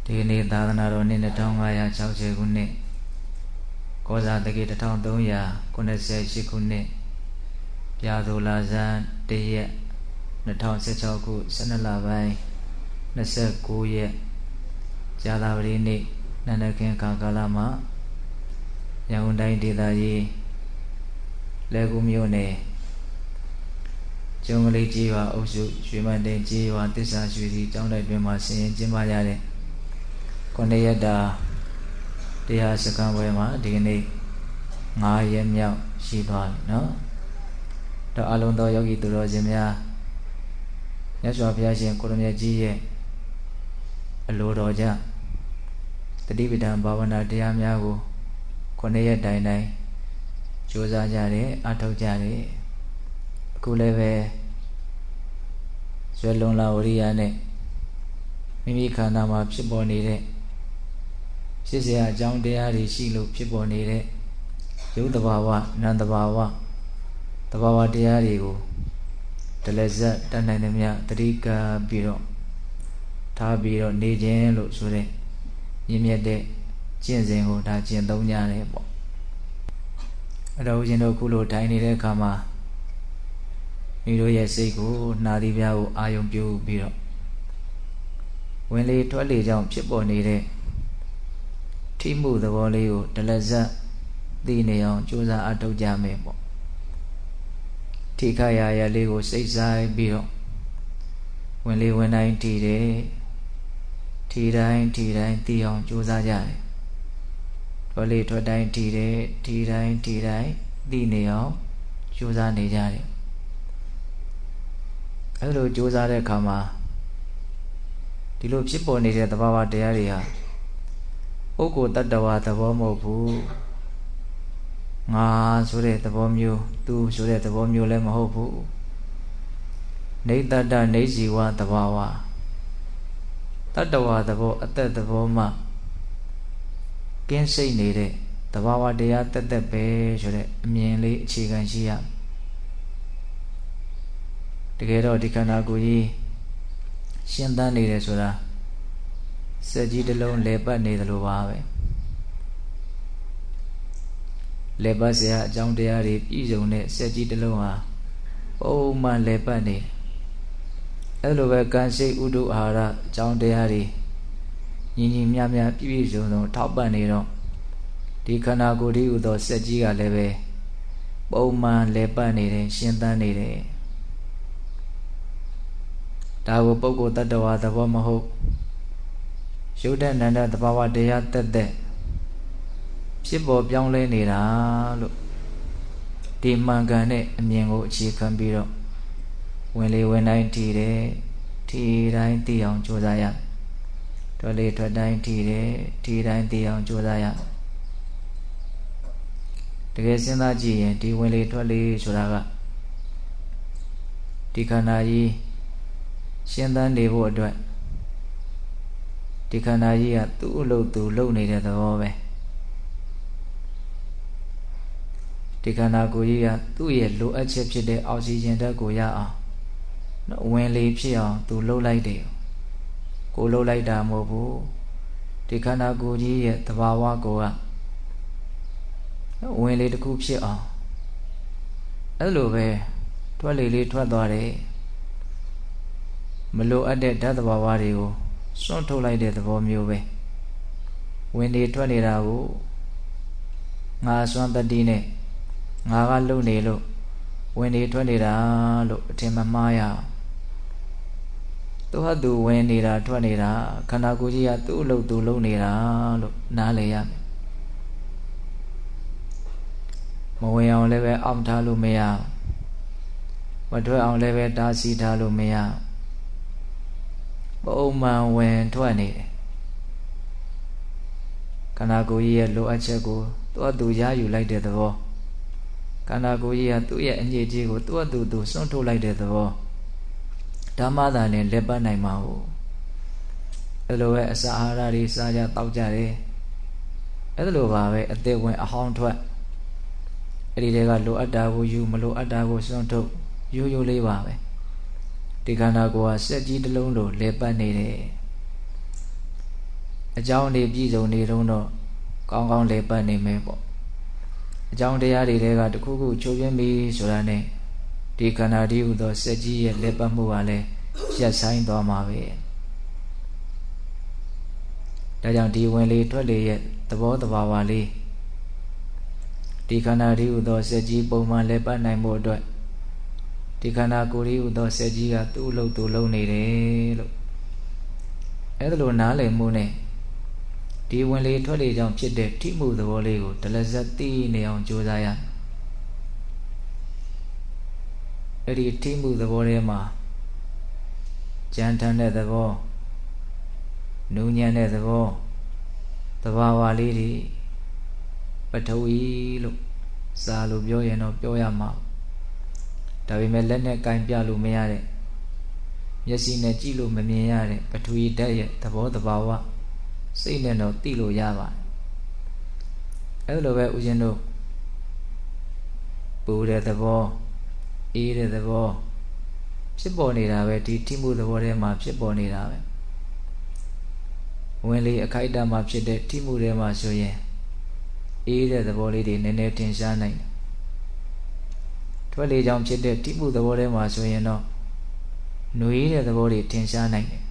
ဒီနေ့သာသနာတော်နှစ်2560ခုနှစ်ကောဇာတက္ကရာ1388ခုနှစ်ပြာသိုလဇန်1ရက်2016ခု12လပိုင်း29ရက်ဇာတာပတိနေ့နန္ဒခင်ခါကာလမှာရန်ကုန်တိုင်းဒေသကြီးလဲကူမြို့နယ်ကျုံကလေးကြီးရွာအုပ်စုရွှေမန်တင်ကြီးရွာတစ္ဆာရွှေစီကျောင်းတိုက်တွင်မှာဆင်ရင်ကျင်းပကြတဲ့9ရက်တာတရားစခန်းပွဲမှာဒီကနေ့9ရက်မြောက်ရှိသွားပြီเนาะတော့အလုံးသောယောဂီသူတော်စင်များမြတ်စွာဘုရားရှင်ကိုရမြတ်ကြီးရဲ့အလိုတော်ကြောင့်တတိပဌာန်ဘာဝနာတရားများကို9ရက်တိုင်တိုင်ကြိုးစားကြတယ်အထောက်ကြတယ်အခုလည်းပဲဇွဲလုံလာဝရိယနဲ့မိမိခန္ဓာမှာဖြစ်ပေါ်နေတဲ့ဖြစ်เสียအကြောင်းတရားတွေရှိလို့ဖြစ်ပေါ်နေတဲ့ရုပ်တဘာဝနာမ်တဘာဝတဘာဝတရားတွေကိုတလက်ဇက်တတ်နိုင်သမျှတတိကပြီးတော့ထားပြီးတော့နေခြင်းလို့ဆိုတဲ့မြင့်မြတ်တဲ့ကျင့်စဉ်ကိုဒါကျင့်သုံးကြတယ်ပေါ့အဲ့တော့ဦးဇင်းတို့ခုလိုထိုင်နေတဲ့အခါမှာမိတို့ရဲ့စိတ်ကိုနှာသီးပြားကိုအာယုံပြုပြီးတော့ဝင်လေထွက်လေကြောင့်ဖြစ်ပေါ်နေတဲ့ထိမှုသဘောလေးကိုတလက်ဇက်သိနေအောင်ကြိုးစားအထောက်ကြမယ်ပေါ့ထိခရရလေးကိုစိတ်ဆိုင်ပြီးတော့ဝင်လေဝင်တိုင်းထီတယ်ထီတိုင်းသိအောင်ကြိုးစားကြတယ်ထွက်လေထွက်တိုင်းထီတယ်ထီတိုင်းသိနေအောင်ကြိုးစားနေကြတယ်အဲလိုကြိုးစားတဲ့အခါမှာဒီလိုဖြစ်ပေါ်နေတဲ့သဘာဝတရားတွေဟာပုဂ္ဂိုလ်တ attva သဘောမဟုတ်ဘူးငါဆိုတဲ့သဘောမျိုးသူဆိုတဲ့သဘောမျိုးလည်းမဟုတ်ဘူးနေတ္တနေဇီဝသဘာဝတ attva သဘောအသက်သဘောမှကင်းစိတ်နေတဲ့သဘာဝတရားတက်တက်ပဲဆိုတဲ့အမြင်လေးအခြေခံရှိရတကယ်တော့ဒီခန္ဓာကိုယ်ကြီးရှင်းသန်းနေတယ်ဆိုတာစက်ကြီးတစ်လုံးလဲပတ်နေသလိုပါပဲလဲပတ်စရာအကြောင်းတရားတွေပြည့်စုံတဲ့စက်ကြီးတစ်လုံးဟာပုံမှန်လဲပတ်နေအဲ့လိုပဲကံစိတ်ဥဒုအာဟာရအကြောင်းတရားတွေညီညီမျှမျှပြည့်စုံထောက်ပံ့နေတော့ဒီခန္ဓာကိုယ်ဒီဥသောစက်ကြီးကလည်းပဲပုံမှန်လဲပတ်နေတယ်ရှင်းသန်းနေတယ်ဒါကိုပုဂ္ဂိုလ်တ attva သဘောမဟုတ်ရုပ်တဏ္ဍသဘာဝတရားတက်တက်ဖြစ်ပေါ်ပြောင်းလဲနေတာလို့ဒီမှန်ကန်တဲ့အမြင်ကိုအခြေခံပြီးတော့ဝင်လေဝင်တိုင်းထီတယ်ထီတိုင်းသိအောင်ကြိုးစားရထွက်လေထွက်တိုင်းထီတယ်ထီတိုင်းသိအောင်ကြိုးစားရတကယ်စဉ်းစားကြည့်ရင်ဒီဝင်လေထွက်လေဆိုတာကဒီခန္ဓာကြီးရှင်းသန်းနေဖို့အတွက်ဒီခန္ဓာကြီးကသူ့အလုပ်သူလုပ်နေတဲ့သဘောပဲဒီခန္ဓာကိုယ်ကြီးကသူ့ရဲ့လိုအပ်ချက်ဖြစ်တဲ့အောက်ဆီဂျင်ဓာတ်ကိုရအောင်ဝင်လေဖြစ်အောင်သူလှုပ်လိုက်တယ်ကိုလှုပ်လိုက်တာမဟုတ်ဘူးဒီခန္ဓာကိုယ်ကြီးရဲ့သဘာဝကိုကဝင်လေတစ်ခုဖြစ်အောင်အဲ့လိုပဲထွက်လေလေးထွက်သွားတယ်မလိုအပ်တဲ့ဓာတ်သဘာဝတွေကိုစွန့်ထုတ်လိုက်တဲ့သဘောမျိုးပဲဝင်နေထွက်နေတာကိုငါစွမ်းတတိနဲ့ငါကလုံနေလို့ဝင်နေထွက်နေတာလို့အထင်မမှားရအောင်သူဟာသူဝင်နေတာထွက်နေတာခန္ဓာကိုယ်ကြီးကသူ့အလုပ်သူလုပ်နေတာလို့နားလည်ရမယ်မဝင်အောင်လည်းပဲအောင့်ထားလို့မရမထွက်အောင်လည်းပဲတားဆီးထားလို့မရပုံမှန်ဝင်ထွက်နေတယ်ခန္ဓာကိုယ်ကြီးရဲ့လိုအပ်ချက်ကိုသူ့ရယူလိုက်တဲ့သဘောခန္ဓာကိုယ်ကြီးကသူ့ရဲ့အညစ်အကြေးကိုသူစွန့်ထုတ်လိုက်တဲ့သဘောဓမ္မသာနဲ့လက်ပတ်နိုင်မှာဟုတ်အဲ့လိုပဲအစာအာဟာရတွေစားကြတောက်ကြတယ်အဲ့လိုပါပဲအသက်ဝင်အဟောင်းထွက်အဲ့ဒီတွေကလိုအပ်တာကိုယူမလိုအပ်တာကိုစွန့်ထုတ်ရိုးလေးပါပဲဒီခန္ဓာကိုယ်ဟာစက်ကြီးတစ်လုံးလိုလဲပတ်နေတယ်အကြောင်းတွေပြည့်စုံနေတော့ကောင်းကောင်းလည်ပတ်နေမယ်ပေါ့အကြောင်းတရားတွေတဲကတခုခုချိုးပြင်းပြီဆိုတာနဲ့ဒီခန္ဓာတည်းဟူသောစက်ကြီးရဲ့လည်ပတ်မှုကလည်းရပ်ဆိုင်သွားမှာပဲဒါကြောင့်ဒီဝင်လေထွက်လေရဲ့သဘောတဘာဝလေးဒီခန္ဓာတည်းဟူသောစက်ကြီးပုံမှန်လည်ပတ်နိုင်ဖို့အတွက်ဒီခန္ဓာကိုယ်တည်းဟူသောစက်ကြီးကသူ့အလုပ်သူလုပ်နေတယ်လို့အဲ့ဒါလိုနားလည်မှုနဲ့ဒီဝင်လေထွက်လေကြောင့်ဖြစ်တဲ့ထိမှုသဘောလေးကိုဒလဇတ်သိနေအောင်ကြိုးစားရအဲ့ဒီထိမှုသဘောထဲမှာကြမ်းထမ်းတဲ့သဘောနူးညံ့တဲ့သဘောသဘာဝလေးတွေပထဝီလို့စာလို့ပြောရင်တော့ပြောရမှာဒါပေမဲ့လက်နဲ့ကင်ပြလို့မရတဲ့မျက်စိနဲ့ကြည့်လို့မမြင်ရတဲ့ပထဝီဓာတ်ရဲ့သဘောတဘာဝစိတ်နဲ့တော့သိလို့ရပါတယ်အဲ့လိုပဲဦးဇင်းတို့ပူတဲ့သဘောအေးတဲ့သဘောဖြစ်ပေါ်နေတာပဲဒီထိမှုသဘောထဲမှာဖြစ်ပေါ်နေတာပဲဝင်လေအခိုက်အတန့်မှာဖြစ်တဲ့ထိမှုထဲမှာဆိုရင်အေးတဲ့သဘောလေးတွေနည်းနည်းထင်ရှားနိုင်တယ်ထွက်လေကြောင့်ဖြစ်တဲ့ထိမှုသဘောထဲမှာဆိုရင်တော့နှွေးတဲ့သဘောတွေထင်ရှားနိုင်တယ်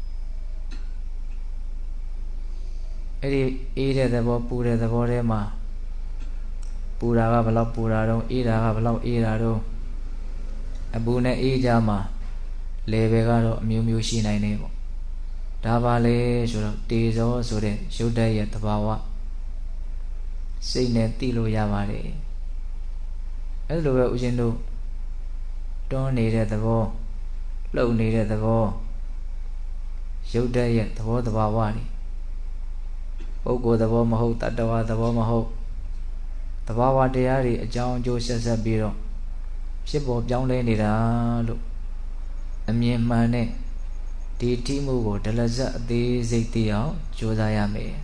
အဲ့ဒီအေးတဲ့သဘောပူတဲ့သဘောထဲမှာပူတာကဘလောက်ပူတာတော့အေးတာကဘလောက်အေးတာတော့အပူနဲ့အေးကြမှာလေဘယ်ကတော့အမျိုးမျိုးရှိနိုင်နေပေါ့ဒါပါလေဆိုတော့တေဇောဆိုတဲ့ရုပ်ဓာတ်ရဲ့သဘာဝစိတ်နဲ့သိလို့ရပါတယ်အဲ့လိုပဲဦးဇင်းတို့တွန်းနေတဲ့သဘောလှုပ်နေတဲ့သဘောရုပ်ဓာတ်ရဲ့သဘောတဘာဝတွေပုဂ္ဂိုလ်သဘောမဟုတ်တတ္တဝါသဘောမဟုတ်တဘာဝတရားတွေအကြောင်းအကျိုးဆက်ဆက်ပြီးတော့ဖြစ်ပေါ်ပြောင်းလဲနေတာလို့အမြင်မှန်နဲ့ဒီထိမှုကိုဒလဇတ်အသေးစိတ်သိအောင်ကြိုးစားရမယ်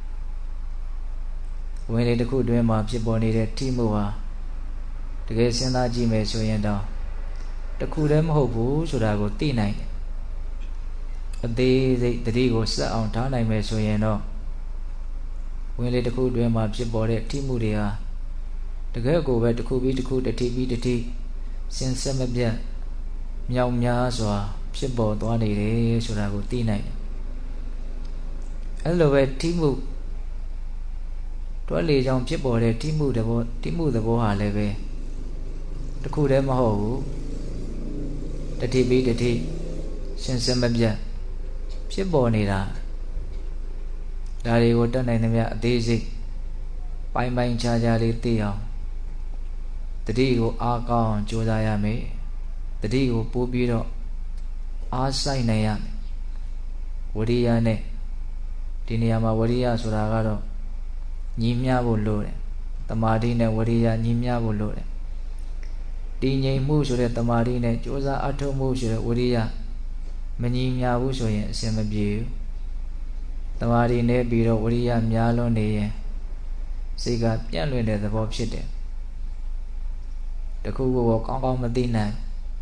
ဝင်လေတစ်ခုတွင်မှာဖြစ်ပေါ်နေတဲ့ထိမှုဟာတကယ်စဉ်းစားကြည့်မယ်ဆိုရင်တော့တစ်ခုတည်းမဟုတ်ဘူးဆိုတာကိုသိနိုင်တယ်အသေးစိတ်တတိကိုစက်အောင်ထားနိုင်မယ်ဆိုရင်တော့ဝင်လေတစ်ခုတွင်မှာဖြစ်ပေါ်တဲ့ထိမှုတွေဟာတကယ်ကိုပဲတစ်ခုပြီးတစ်ခုတစ်ထိပြီးတစ်ထိစဉ်ဆက်မပြတ်မြောက်များစွာဖြစ်ပေါ်သွားနေတယ်ဆိုတာကိုသိနိုင်တယ်အဲ့လိုပဲထိမှုတွက်လေကြောင့်ဖြစ်ပေါ်တဲ့ထိမှုသဘောဟာလည်းပဲတစ်ခုတည်းမဟုတ်ဘူးတစ်ထိပြီးတစ်ထိစဉ်ဆက်မပြတ်ဖြစ်ပေါ်နေတာဒါတွေကိုတတ်နိုင်သမျှအသေးစိတ်ပိုင်းခြားခြားလေးသိအောင်တတိကိုအားကောင်းအောင်ကြိုးစားရမယ်တတိကိုပို့ပြီးတော့အားဆိုင်နိုင်ရမယ်ဝရိယနဲ့ဒီနေရာမှာဝရိယဆိုတာကတော့ညီမျှဖို့လိုတယ်တမာတိနဲ့ဝရိယညီမျှဖို့လိုတယ်တည်ငြိမ်မှုဆိုတဲ့တမာတိနဲ့ကြိုးစားအထောက်မှုဆိုတဲ့ဝရိယမညီမျှဘူးဆိုရင်အဆင်မပြေဘူးတမာတိနဲ့ပြီးတော့ဝရိယများလွန်းနေရင်စိတ်ကပြန့်လွင့်တဲ့သဘောဖြစ်တယ်တခုခုကိုကောင်းကောင်းမသိနိုင်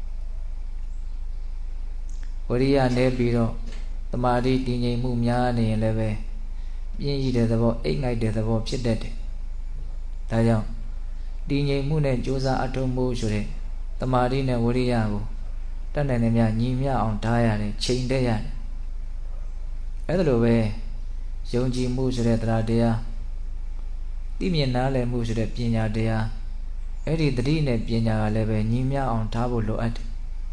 ဝရိယနဲ့ပြီးတော့တမာတိတည်ငြိမ်မှုများနေရင်လည်းပဲပြင်းရည်တဲ့သဘောအိတ်ငိုက်တဲ့သဘောဖြစ်တတ်တယ်ဒါကြောင့်တည်ငြိမ်မှုနဲ့ကြိုးစားအထောက်မှုဆိုတဲ့တမာတိနဲ့ဝရိယကိုတတ်နိုင်တဲ့များညီမျှအောင်ထားရတယ်ချိန်တတ်ရတယ်အဲ့ဒါလိုပဲယုံကြည်မှုဆိုတဲ့တရားတရားသိမြင်နားလည်မှုဆိုတဲ့ပညာတရားအဲ့ဒီတတိနဲ့ပညာကလည်းပဲညီမျှအောင်ထားဖို့လိုအပ်တယ်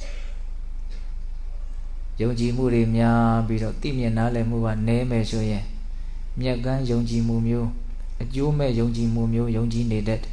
ယုံကြည်မှုတွေများပြီးတော့သိမြင်နားလည်မှုကနည်းမယ်ဆိုရင်မြက်ကန်းယုံကြည်မှုမျိုးအကျိုးမဲ့ယုံကြည်မှုမျိုးယုံကြည်နေတတ်တယ်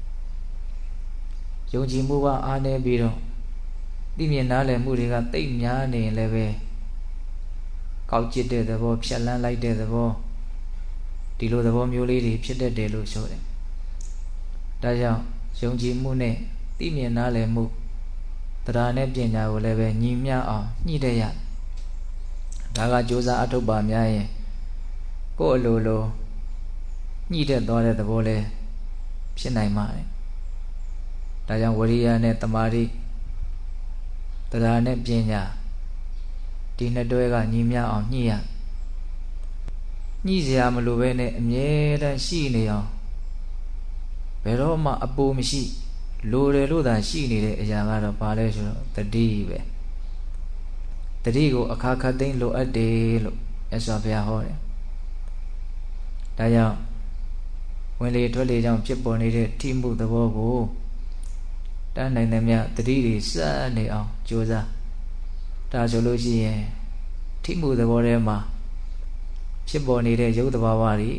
ယုံကြည်မှုကအားနည်းပြီးတော့သိမြင်နားလည်မှုတွေကတိတ်များနေရင်လည်းပဲကောက်ကျစ်တဲ့သဘောဖြတ်လန်းလိုက်တဲ့သဘောဒီလိုသဘောမျိုးလေးတွေဖြစ်တတ်တယ်လို့ဆိုတယ်ဒါကြောင့်ယုံကြည်မှုနဲ့သိမြင်နားလည်မှုတရားနဲ့ပညာကိုလည်းပဲညီမျှအောင်ညှိတဲ့ရဒါကကြိုးစားအထောက်ပါများရင်ကိုယ်အလိုလိုညှိတဲ့သွားတဲ့သဘောလေးဖြစ်နိုင်ပါတယ်ဒါကြောင့်ဝရိယနဲ့တမာတိတရားနဲ့ပညာဒီနှစ်တွဲကညီမျှအောင်ညှိရညှိစရာမလိုပဲနဲ့အမြဲတမ်းရှိနေအောင်ဘယ်တော့မှအပူမရှိလိုတယ်လို့သာရှိနေတဲ့အရာကတော့ဘာလဲဆိုတော့တတိပဲတတိကိုအခါခတ်သိမ်းလိုအပ်တယ်လို့မြတ်စွာဘုရားဟောတယ်ဒါကြောင့်ဝင်လေထွက်လေကြောင့်ဖြစ်ပေါ်နေတဲ့ထိမှုသဘောကိုတန်းနိုင်တဲ့မြတ်တတိတွေစနေအောင်ကြိုးစားဒါဆိုလို့ရှိရင်ထိမှုသဘောထဲမှာဖြစ်ပေါ်နေတဲ့ရုပ်သဘာဝတွေ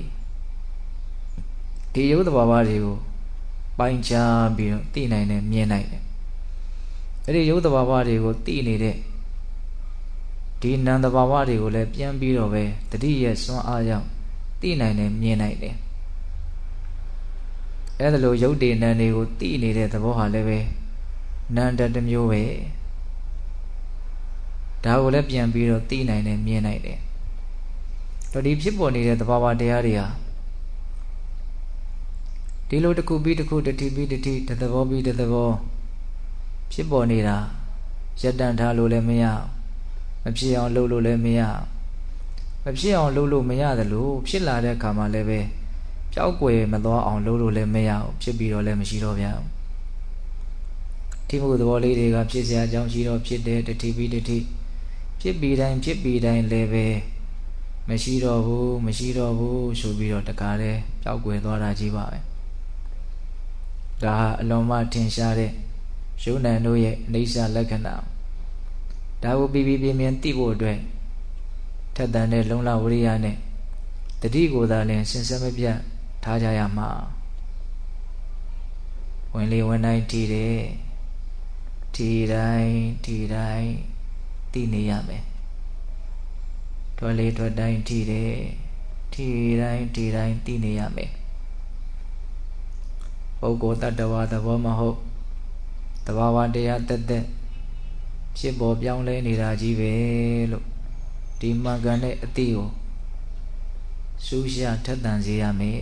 ဒီရုပ်သဘာဝတွေကိုပိုင်းခြားပြီးတော့သိနိုင်တယ်မြင်နိုင်တယ်အဲ့ဒီရုပ်သဘာဝတွေကိုသိနေတဲ့ဒီနာမ်သဘာဝတွေကိုလည်းပြန်ပြီးတော့ပဲတတိရဲ့စွမ်းအားကြောင့်သိနိုင်တယ်မြင်နိုင်တယ်အဲ့ဒါလိုရုပ်တည်နာမ်တွေကိုသိနေတဲ့သဘောဟာလည်းပဲနာမ်တစ်မျိုးပဲဒါကိုလည်းပြန်ပြီးတော့သိနိုင်တယ်မြင်နိုင်တယ်တော့ဒီဖြစ်ပေါ်နေတဲ့သဘာဝတရားတွေဟာဒီလိုတစ်ခုပြီးတစ်ခုတစ်တိပြီးတစ်တိတစ်သဘောပြီးတစ်သဘောဖြစ်ပေါ်နေတာရပ်တန့်ထားလို့လည်းမရမဖြစ်အောင်လုပ်လို့လည်းမရမဖြစ်အောင်လုပ်လို့မရတယ်လို့ဖြစ်လာတဲ့အခါမှာလည်းပဲပျောက်ကွယ်မသွားအောင်လုပ်လို့လည်းမရဘူးဖြစ်ပြီးတော့လည်းမရှိတော့ဗျာဒီမှုသဘောလေးတွေကဖြစ်เสียအကြောင်းရှိတော့ဖြစ်တယ်တစ်တိပြီးတစ်တိဖြစ်ပြီးတိုင်းလည်းပဲမရှိတော့ဘူးဆိုပြီးတော့တကားလဲပျောက်ကွယ်သွားတာကြီးပါပဲဒါဟာအလွန်မှထင်ရှားတဲ့ယုံနံတို့ရဲ့အိဋ္ဌလက္ခဏာဒါကိုပြပြမြင်သိဖို့အတွက်ထက်သန်တဲ့လုံလဝိရိယနဲ့တတိကိုသာလင်စင်စမပြတ်ထားကြရမှာဝင်လေဝင်တိုင်းထီတယ်ထီတိုင်းသိနေရမယ်ထွက်လေထွက်တိုင်းထီတယ်ထီတိုင်းသိနေရမယ်ပုဂ္ဂိုလ်တ attva သဘောမဟုတ်သဘာဝတရားတက်ဖြစ်ပေါ်ပြောင်းလဲနေတာကြီးပဲလို့ဒီမှန်ကန်တဲ့အသိကိုစူးရှာထက်သန်စေရမယ်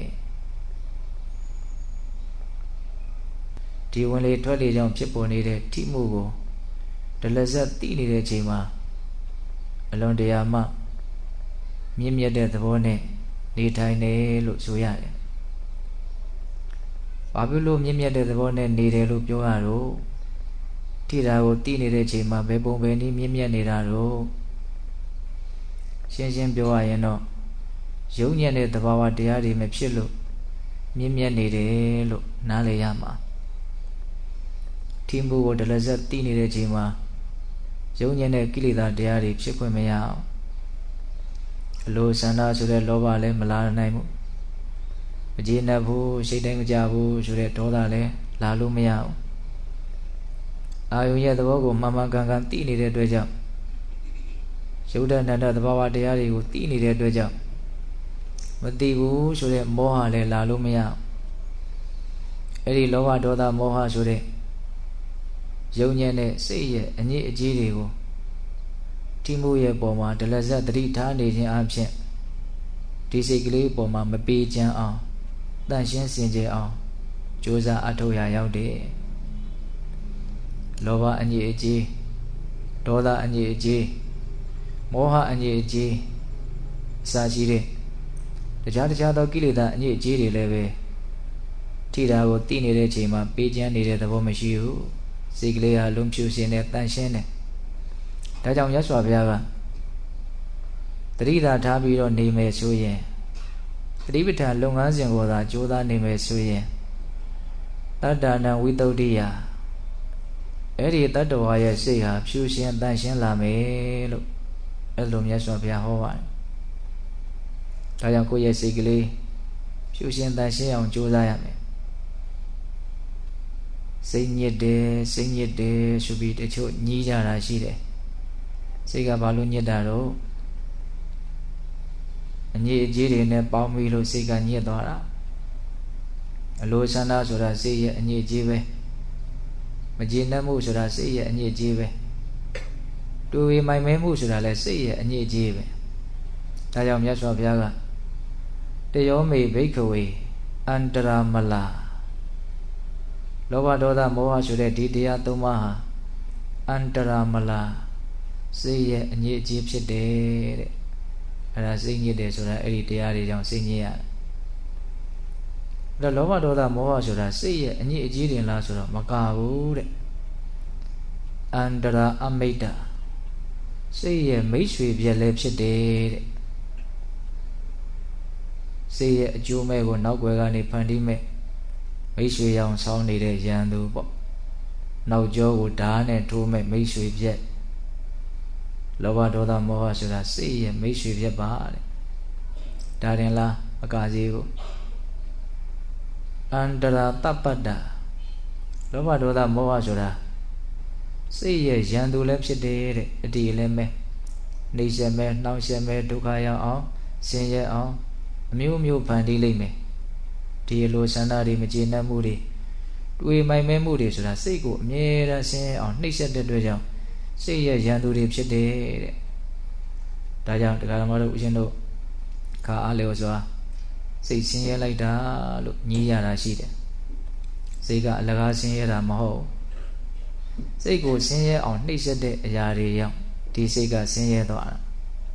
ဒီဝင်လေထွက်လေကြောင့်ဖြစ်ပေါ်နေတဲ့ထိမှုကိုဒလဇက်သိနေတဲ့အချိန်မှာအလွန်တရာမှမြင့်မြတ်တဲ့သဘောနဲ့နေထိုင်တယ်လို့ဆိုရတယ်ဘာဖြစ်လို့မြင့်မြတ်တဲ့သဘောနဲ့နေတယ်လို့ပြောရတော့ထိတာကိုသိနေတဲ့အချိန်မှာဘယ်ပုံဘယ်နည်းမြင့်မြတ်နေတာတော့ရှင်းပြောရရင်တော့ယုံညံ့တဲ့သဘာဝတရားတွေမဖြစ်လို့မြင့်မြတ်နေတယ်လို့နားလည်ရမှာထိမှုကိုဒလဇက်သိနေတဲ့အချိန်မှာယုံညံ့တဲ့ကိလေသာတရားတွေဖြစ်ခွင့်မရအောင်အလိုဆန္ဒဆိုတဲ့လောဘလည်းမလာနိုင်ဘူးမကျေနပ်ဘူးစိတ်တိုင်းမကြဘူးဆိုတဲ့ဒေါသလည်းလာလို့မရဘူးအာယုရဲ့သဘောကိုမှန်မှန်ကန်ကန်သိနေတဲ့အတွက်ကြောင့်ယုဒ္ဓနန္ဒသဘာဝတရားတွေကိုသိနေတဲ့အတွက်ကြောင့်မသိဘူးဆိုတဲ့မောဟလည်းလာလို့မရဘူးအဲ့ဒီလောဘဒေါသမောဟဆိုတဲ့ယုံညံ့တဲ့စိတ်ရဲ့အညစ်အကြေးတွေကိုထိမှုရဲ့ပုံမှာဒလဇတ်တတိထားနေခြင်းအပြင်ဒီစိတ်ကလေးပုံမှာမပေးချမ်းအောင်တန့်ရှင်းစင်ကြယ်အောင်ကြိုးစားအထောက်ရရောက်တယ်လောဘအညစ်အကြေးဒေါသအညစ်အကြေးမောဟအညစ်အကြေးအစရှိတဲ့တခြားသောကိလေသာအညစ်အကြေးတွေလည်းပဲထိတာကိုသိနေတဲ့အချိန်မှာပေးချမ်းနေတဲ့သဘောမရှိဘူးစိတ်ကလေးဟာလုံးဖြူစင်တဲ့တန့်ရှင်းတဲ့ဒါကြောင့်မြတ်စွာဘုရားကတတိသာထားပြီးတော့နေမယ်ဆိုရင်တတိပဋ္ဌာန်လုပ်ငန်းစဉ်ကိုသာကြိုးစားနေမယ်ဆိုရင်တတ္တနာဝိတုဒ္ဓိယအဲ့ဒီတတ္တဝါရဲ့စိတ်ဟာဖြူစင်တန့်ရှင်းလာမယ်လို့အဲ့လိုမြတ်စွာဘုရားဟောပါတယ်ဒါကြောင့်ကိုယ့်ရဲ့စိတ်ကလေးဖြူစင်တန့်ရှင်းအောင်ကြိုးစားရမယ်စိတ်ညစ်တယ်ဆိုပြီးတချို့ညှိကြတာရှိတယ်စိတ်ကဘာလို့ညစ်တာတော့အညစ်အကြေးတွေနဲ့ပေါင်းပြီးလို့စိတ်ကညစ်သွားတာအလိုဆန္ဒဆိုတာစိတ်ရဲ့အညစ်အကြေးပဲမကျေနပ်မှုဆိုတာစိတ်ရဲ့အညစ်အကြေးပဲတူဝေမိုင်မဲမှုဆိုတာလည်းစိတ်ရဲ့အညစ်အကြေးပဲဒါကြောင့်မြတ်စွာဘုရားကတယောမေဘိက္ခဝေအန္တရာမလာလောဘဒေါသမောဟဆိုတဲ့ဒီတရားသုံးပါးဟာအန္တရာမလာစိတ်ရဲ့အညစ်အကြေးဖြစ်တယ်တဲ့အဲ့ဒါစိတ်ညစ်တယ်ဆိုတာအဲ့ဒီတရားတွေကြောင့်စိတ်ညစ်ရတယ်ဒါလောဘဒေါသမောဟဆိုတာစိတ်ရဲ့အညစ်အကြေးတွေလားဆိုတော့မကဘူးတဲ့အန္တရာအမိတ္တစိတ်ရဲ့မိတ်ဆွေပြက်လည်းဖြစ်တယ်တဲ့စိတ်ရဲ့အကျိုးမဲ့ကိုနောက်ွယ်ကနေဖန်တီးမဲ့မိတ်ဆွေရောင်ဆောင်းနေတဲ့ရန်သူပေါ့နောက်ကျောကိုဓာတ်နဲ့ထိုးမဲ့မိတ်ဆွေပြက်လောဘဒေါသမောဟဆိုတာစိတ်ရဲ့မိတ်ဆွေပြက်ပါတဲ့ဒါရင်လားအကာစီကိုအန္တရာတပ္ပတ္တလောဘဒေါသမောဟဆိုတာစိတ်ရဲ့ရန်သူလည်းဖြစ်တယ်တဲ့အတ္တိလည်းမဲ့နှိမ့်ဆက်မဲ့နှောင့်ယှက်မဲ့ဒုက္ခရောက်အောင်ဆင်းရဲအောင်အမျိုးမျိုးဖန်တီးလိုက်မယ်ဒီလိုဆန္ဒတွေမကျေနပ်မှုတွေတွေးမိုင်မဲမှုတွေဆိုတာစိတ်ကိုအမြဲတမ်းဆင်းရဲအောင်နှိမ့်ဆက်တဲ့အတွက်ကြောင့်စိတ်ရဲ့ရန်သူတွေဖြစ်တယ်တဲ့ဒါကြောင့်တရားဓမ္မတို့ဦးဇင်းတို့ခါအားလျော်စွာစိတ်ဆင်းရဲလိုက်တာလို့ညည်းရတာရှိတယ်စိတ်ကအလကားဆင်းရဲတာမဟုတ်စိတ်ကိုဆင်းရဲအောင်နှိမ့်ဆက်တဲ့အရာတွေရောက်ဒီစိတ်ကဆင်းရဲသွားတာ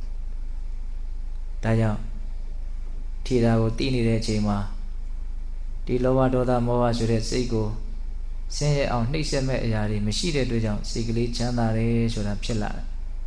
ဒါကြောင့်ထီတာကိုတည်နေတဲ့အချိန်မှာဒီလောဘဒေါသမောဟဆိုတဲ့စိတ်ကိုဆင်းရဲအောင်နှိမ့်ဆက်မဲ့အရာတွေမရှိတဲ့အတွက်ကြောင့်စိတ်ကလေးချမ်းသာတယ်ဆိုတာဖြစ်လာတယ်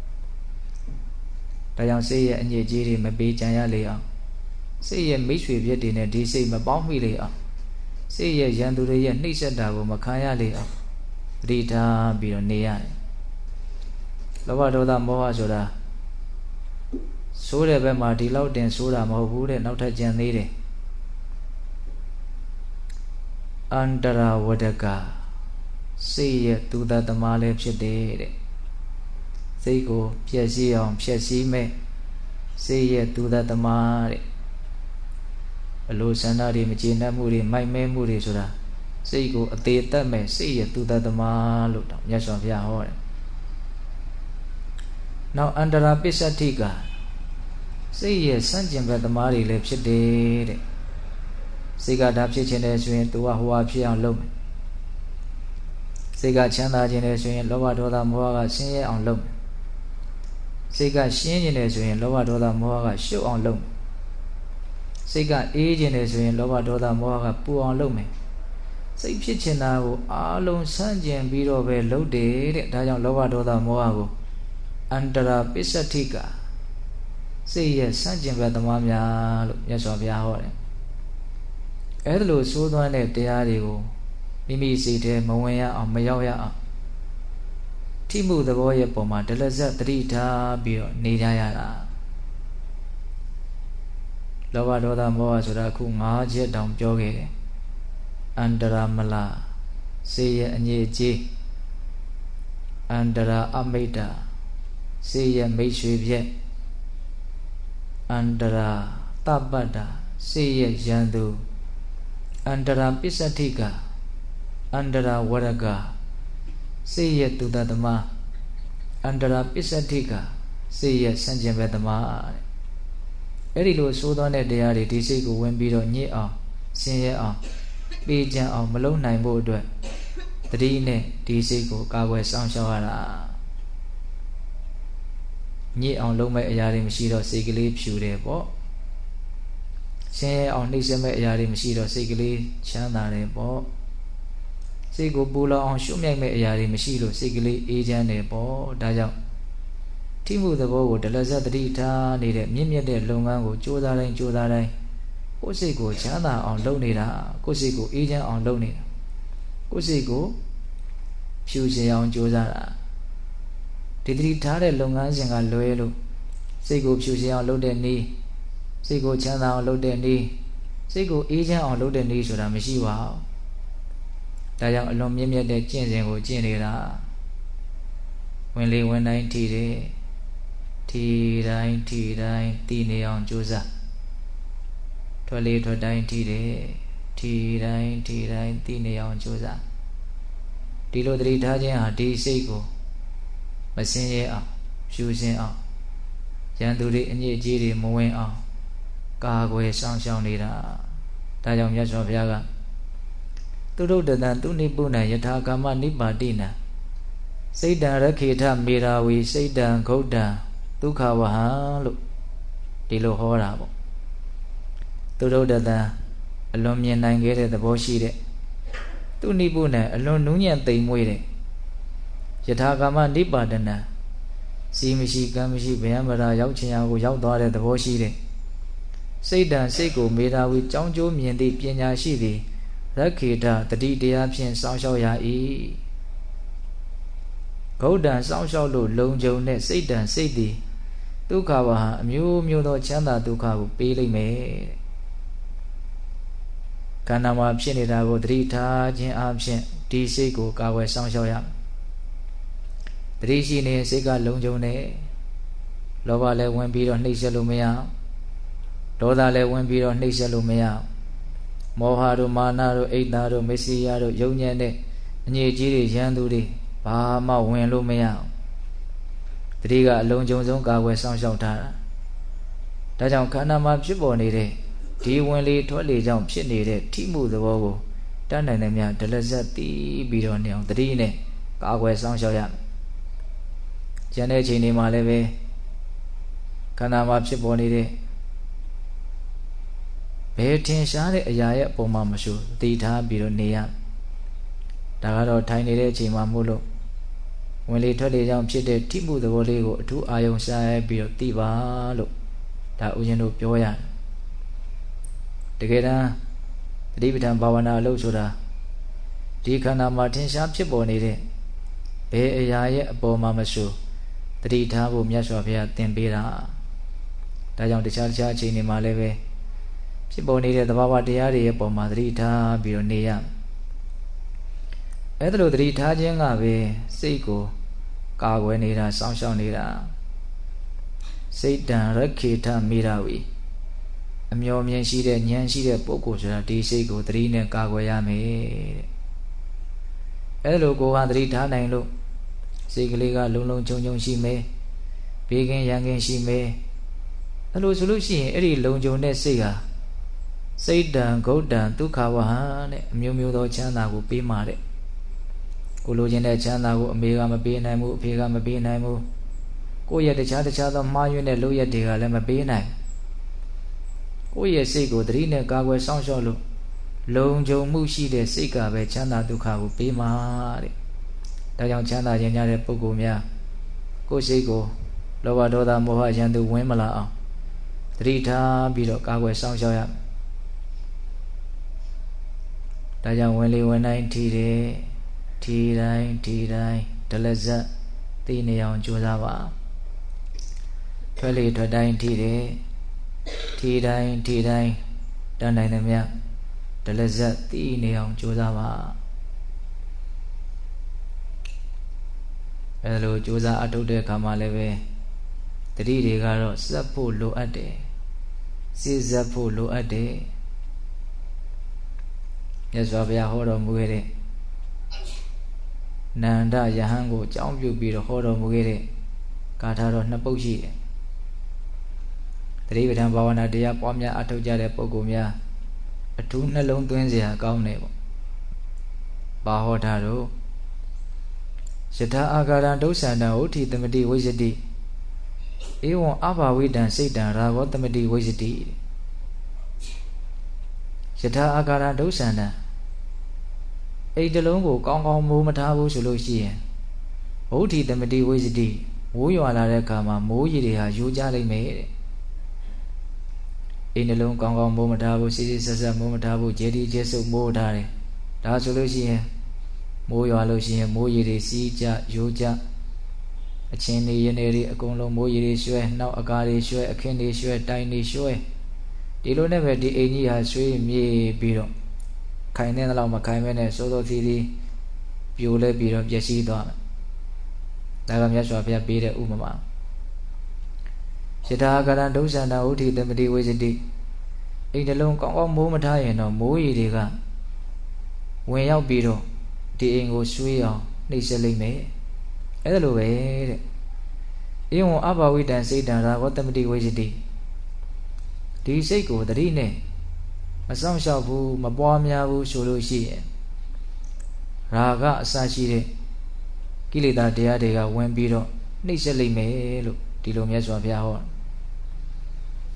ဒါကြောင့်စိတ်ရဲ့အညစ်အကြေးတွေမပေးကြံရလေအောင်စိတ်ရဲ့မိတ်ဆွေပြည့်တွေနဲ့ဒီစိတ်မပေါင်းမိလေအောင်စိတ်ရဲ့ရန်သူတွေရဲ့နှိမ့်ဆက်တာကိုမခံရလေအောင်သတိထားပြီးတော့နေရတယ်လောဘဒေါသမောဟဆိုတာဆိုးတဲ့ဘက်မှာဒီလောက်တင်ဆိုးတာမဟုတ်ဘူးတဲ့နောက်ထပ်ကြံသေးတယ်အန္တရာဝဒကစိတ်ရဲ့သူတသမားလည်းဖြစ်တယ်တဲ့စိတ်ကိုဖျက်ဆီးအောင်ဖျက်ဆီးမဲ့စိတ်ရဲ့သူတသမားတဲ့အလိုဆန္ဒတွေမကျေနပ်မှုတွေမိုက်မဲမှုတွေဆိုတာစိတ်ကိုအသေးသက်မဲ့စိတ်ရဲ့သူတသမားလို့တော့မြတ်စွာဘုရားဟောတယ်နောက်အန္တရာပစ္စတိကစိတ်ရဲ့စန့်ကျင်ဘက်သမားတွေလည်းဖြစ်တယ်တဲ့စိတ်ကဒါဖြစ်ခြင်းနဲ့ဆိုရင်သူကဟိုဟာဖြစ်အောင်လုပ်မယ်စိတ်ကချမ်းသာခြင်းနဲ့ဆိုရင်လောဘဒေါသမောဟကဆင်းရဲအောင်လုပ်မယ်စိတ်ကရှင်းခြင်းနဲ့ဆိုရင်လောဘဒေါသမောဟကရှုပ်အောင်လုပ်မယ်စိတ်ကအေးခြင်းနဲ့ဆိုရင်လောဘဒေါသမောဟကပူအောင်လုပ်မယ်စိတ်ဖြစ်ခြင်းတာကိုအားလုံးဆန့်ကျင်ပြီးတော့ပဲလုပ်တယ်တဲ့ဒါကြောင့်လောဘဒေါသမောဟကိုအန္တရာပစ္စတိကစိတ်ရဲ့ဆန့်ကျင်ဘက်သမားများလို့မြတ်စွာဘုရားဟောတယ်အဲ့ဒါလို့ဆိုးသွမ်းတဲ့တရားတွေကိုမိမိစိတ်ထဲမဝင်ရအောင်မရောက်ရအောင်ထိမှုသဘောရဲ့ပုံမှာဒလဇတ်တတိထားပြီးတော့နေကြရတာလောဘဒေါသမောဟဆိုတာအခု၅ချက်တောင်ပြောခဲ့တယ်အန္တရာမလာစိတ်ရဲ့အငြိအကျေးအန္တရာအမိတ္တစိတ်ရဲ့မိတ်ဆွေပြက်အန္တရာတပ္ပတ္တစိတ်ရဲ့ရန်သူအန္တရာပစ္စတိကအန္တရာဝရကစိတ်ရဲ့သူတသမားအန္တရာပစ္စတိကစိတ်ရဲ့ဆန့်ကျင်ဘက်သမားတဲ့အဲ့ဒီလိုဆိုးသွမ်းတဲ့တရားတွေဒီစိတ်ကိုဝင်ပြီးတော့ညစ်အောင်ဆင်းရဲအောင်ပေးကြံအောင်မလုံနိုင်ဖို့အတွက်တတိနဲ့ဒီစိတ်ကိုကာကွယ်စောင့်ရှောက်ရတာညစ်အောင်လုပ်မဲ့အရာတွေမရှိတော့စိတ်ကလေးဖြူတယ်ပေါ့ဆင်းရဲအောင်နှိမ့်ဆက်မဲ့အရာတွေမရှိတော့စိတ်ကလေးချမ်းသာတယ်ပေါ့စိတ်ကိုပူလောင်အောင်ရှုမြိုက်မဲ့အရာတွေမရှိလို့စိတ်ကလေးအေးချမ်းတယ်ပေါ့ဒါကြောင့်ထိမှုသဘောကိုဒလဇတ်တတိထားနေတဲ့မြင့်မြတ်တဲ့လုပ်ငန်းကိုကြိုးစားတိုင်းကိုယ်စိတ်ကိုချမ်းသာအောင်လုပ်နေတာကိုယ်စိတ်ကိုအေးချမ်းအောင်လုပ်နေတာကိုယ်စိတ်ကိုဖြူစင်အောင်ကြိုးစားတာဒီတတိထားတဲ့လုပ်ငန်းစဉ်ကလွဲလို့စိတ်ကိုဖြူစင်အောင်လုပ်တဲ့နည်းစိတ်ကိုချမ်းသာအောင်လုပ်တဲ့နည်းစိတ်ကိုအေးချမ်းအောင်လုပ်တဲ့နည်းဆိုတာမရှိပါဘူးဒါကြောင့်အလွန်မြင့်မြတ်တဲ့ကျင့်စဉ်ကိုကျင့်နေတာဝင်လေဝင်တိုင်းထီတယ်ထီတိုင်းတည်နေအောင်ကြိုးစားထွက်လေထွက်တိုင်းထီတယ်ထီတိုင်းတည်နေအောင်ကြိုးစားဒီလိုတတိထားခြင်းဟာဒီစိတ်ကိုမစင်ရဲအောင်ဖြူစင်အောင်ရန်သူတွေအညစ်အကြေးတွေမဝင်အောင်ကာကွယ်စောင့်ရှောက်နေတာဒါကြောင့်မြတ်စွာဘုရားကသူတို့တန်သူနိပုဏ္ဏယထာကာမနိပါတိနံစိတ်တံရခေထမေရာဝီစိတ်တံဂௌတံဒုက္ခဝဟံလို့ဒီလိုဟောတာပေါ့သူတို့တသံအလွန်မြင်နိုင်ခဲ့တဲ့သဘောရှိတဲ့သူနိဗ္ဗုနဲ့အလွန်နူးညံ့သိမ်မွေ့တဲ့ယထာကာမနိပါဒနာစီမရှိကံမရှိဗျံပရာရောက်ချင်ရာကိုရောက်သွားတဲ့သဘောရှိတဲ့စိတ်တန်စိတ်ကိုမေတာဝီကြောင်းကျိုးမြင်သည့်ပညာရှိသည်ရခေတတတိတရားဖြင့်စောင့်ရှောက်ရ၏ဂௌတံစောင့်ရှောက်လို့လုံခြုံတဲ့စိတ်တန်စိတ်သည်ဒုက္ခဝဟအမျိုးမျိုးသောချမ်းသာဒုက္ခကိုပေးလိမ့်မယ်တဲ့ခန္ဓာမှာဖြစ်နေတာကိုသတိထားခြင်းအပြင်ဒီစိတ်ကိုကာကွယ်စောင့်ရှောက်ရမယ်သတိရှိနေစိတ်ကလုံခြုံနေလောဘလည်းဝင်ပြီးတော့နှိပ်စက်လို့မရဒေါသလည်းဝင်ပြီးတော့နှိပ်စက်လို့မရမောဟတို့မာနတို့အိတ်သားတို့မစ္စရိယတို့ယုံညံ့တဲ့အငြိကြီးတွေရန်သူတွေဘာမှဝင်လို့မရသတိကအလုံးစုံဆုံးကာကွယ်စောင့်ရှောက်ထားတာဒါကြောင့်ခန္ဓာမှာဖြစ်ပေါ်နေတဲ့ဒီဝင်လေထွက်လေကြောင့်ဖြစ်နေတဲ့ထိမှုသဘောကိုတတ်နိုင်တဲ့များဒလဇတ်တီးပြီးတော့နေအောင်သတိနဲ့ကာကွယ်စောင့်ရှောက်ရမယ်ကျန်တဲ့ချိန်တွေမှာလည်းပဲခန္ဓာမှာဖြစ်ပေါ်နေတဲ့ဘယ်ထင်ရှားတဲ့အရာရဲ့အပေါ်မှာမဆိုသိထားပြီးတော့နေရဒါကတော့ထိုင်နေတဲ့အချိန်မှာမို့လို့ဝင်လေထွက်လေကြောင့်ဖြစ်တဲ့ထိမှုသဘောလေးကိုအထူးအာယုံစားပြီးတော့သိပါလို့ဒါဦးဇင်းတို့ပြောရတယ်တကယ်တမ်းသတိပဋ္ဌာန်ဘာဝနာအလုပ်ဆိုတာဒီခန္ဓာမှာထင်ရှားဖြစ်ပေါ်နေတဲ့ဘယ်အရာရဲ့အပေါ်မှာမဆိုသတိထားဖို့မြတ်စွာဘုရားသင်ပေးတာဒါကြောင့်တခြားအချိန်တွေမှာလည်းပဲဖြစ်ပေါ်နေတဲ့သဘာဝတရားတွေရဲ့ပုံမှာသတိထားပြီးတော့နေရအဲ့ဒါလိုသတိထားခြင်းကပဲစိတ်ကိုကာကွယ်နေတာစောင့်ရှောက်နေတာစိတ်တံရခေထမေရဝီအမျော်မြင်ရှိတဲ့ဉာဏ်ရှိတဲ့ပုဂ္ဂိုလ်ဆိုတာဒီစိတ်ကိုသတိနဲ့ကာကွယ်ရမယ်တဲ့အဲ့လိုကိုယ်ဟာသတိထားနိုင်လို့စိတ်ကလေးကလုံလုံခြုံခြုံရှိမယ်ဘေးကင်းရန်ကင်းရှိမယ်အဲ့လိုဆိုလို့ရှိရင်အဲ့ဒီလုံခြုံတဲ့စိတ်ဟာစိတ်တံဂௌတံဒုက္ခဝဟတဲ့အမျိုးမျိုးသောချမ်းသာကိုပေးမှာတဲ့ကိုလိုချင်တဲ့ချမ်းသာကိုအမေကမပေးနိုင်ဘူးအဖေကမပေးနိုင်ဘူးကိုယ့်ရဲ့တခြားသောမှားယွင်းတဲ့လုပ်ရက်တွေကလည်းမပေးနိုင်ကိုယ့်ရဲ့စိတ်ကိုသတိနဲ့ကာကွယ်စောင့်ရှောက်လို့လုံခြုံမှုရှိတဲ့စိတ်ကပဲချမ်းသာဒုက္ခကိုပေးမှာတဲ့ဒါကြောင့်ချမ်းသာခြင်းများတဲ့ပုဂ္ဂိုလ်များကိုယ်စိတ်ကိုလောဘဒေါသမောဟရန်သူဝင်မလာအောင်သတိထားပြီးတော့ကာကွယ်စောင့်ရှောက်ရမယ်ဒါကြောင့်ဝင်လေဝင်တိုင်းထီတယ်ထီတိုင်းဒလဇတ်သိနေအောင်ကြိုးစားပါထွက်လေထွက်တိုင်းထီတယ်ထီတိုင်းတန်းနိုင်သမျှဒလဇတ်သိနေအောင်ကြိုးစားပါအဲလိုကြိုးစားအထုတ်တဲ့အခါမှာလည်းပဲတတိတွေကတော့စက်ဖို့လိုအပ်တယ်စိစက်ဖို့လိုအပ်တယ်မြတ်စွာဘုရားဟောတော်မူခဲ့တဲ့နန္ဒယဟန်ကိုအကြောင်းပြုပြီးတော့ဟောတော်မူခဲ့တဲ့ဂါထာတော်နှစ်ပုဒ်ရှိတယ်သတိပဋ္ဌာန်ဘာဝနာတရားပွားများအထောက်ကြတဲ့ပုဂ္ဂိုလ်များအထူးနှလုံးသွင်းစရာကောင်းတယ်ပေါ့ဘာဟောတာတော့ယထာအာဂါရံဒုက္ဆန္တံဥဋ္ဌိသမတိဝိဇ္ဇတိဧဝံအဘာဝိတံစိတ်တံရာဂောသမတိဝိဇ္ဇတိယထာအာဂါရံဒုက္ဆန္တံအိတ်တလုံးကိုကောင်းကောင်းမိုးမထားဘူးဆိုလို့ရှိရင်ဥဋ္ဌိသမတိဝိဇ္ဇတိမိုးရွာလာတဲ့အခါမှာမိုးရေတွေဟာယိုးကြလိမ့်မယ်တဲ့အိမ်နှလုံးကောင်းကောင်းမိုးမထားဘူးစစ်စစ်ဆက်ဆက်မိုးမထားဘူးဂျဲဒီဂျဲဆုပ်မိုးထားတယ်ဒါဆိုလို့ရှိရင်မိုးရွာလို့ရှိရင်မိုးရေတွေစီးကြယိုးကြအချင်းတွေရနေတွေအကုန်လုံးမိုးရေတွေရွှဲနောက်အကားတွေရွှဲအခင်းတွေရွှဲတိုင်တွေရွှဲဒီလိုနဲ့ပဲဒီအိမ်ကြီးဟာရွှေမြေပြီးတော့ခိုင်တဲ့လောက်မခိုင်မဲနဲ့စိုးစိုးသီးသီးပြိုလဲပြီးတော့ပျက်စီးသွားတယ်ဒါကမြတ်စွာဘုရားပေးတဲ့ဥပမာယထာအာဂါရံဒုက္ဆန္တဥဋ္ဌိသမတိဝိဇ္ဇတိအိမ်တလုံးကောင်းကောင်းမိုးမထားရင်တော့မိုးရေတွေကဝင်ရောက်ပြီးတော့ဒီအိမ်ကိုရွှေ့အောင်နှိပ်စက်လိမ့်မယ်အဲ့ဒါလိုပဲတဲ့ဧဝံအဘာဝိတံစိတ်တံရာဂောသမတိဝိဇ္ဇတိဒီစိတ်ကိုတတိနဲ့မစောင့်ရှောက်ဘူးမပွားများဘူးဆိုလို့ရှိရင်ရာဂအစရှိတဲ့ကိလေသာတရားတွေကဝင်ပြီးတော့နှိပ်စက်လိမ့်မယ်လို့ဒီလိုမြတ်စွာဘုရားဟော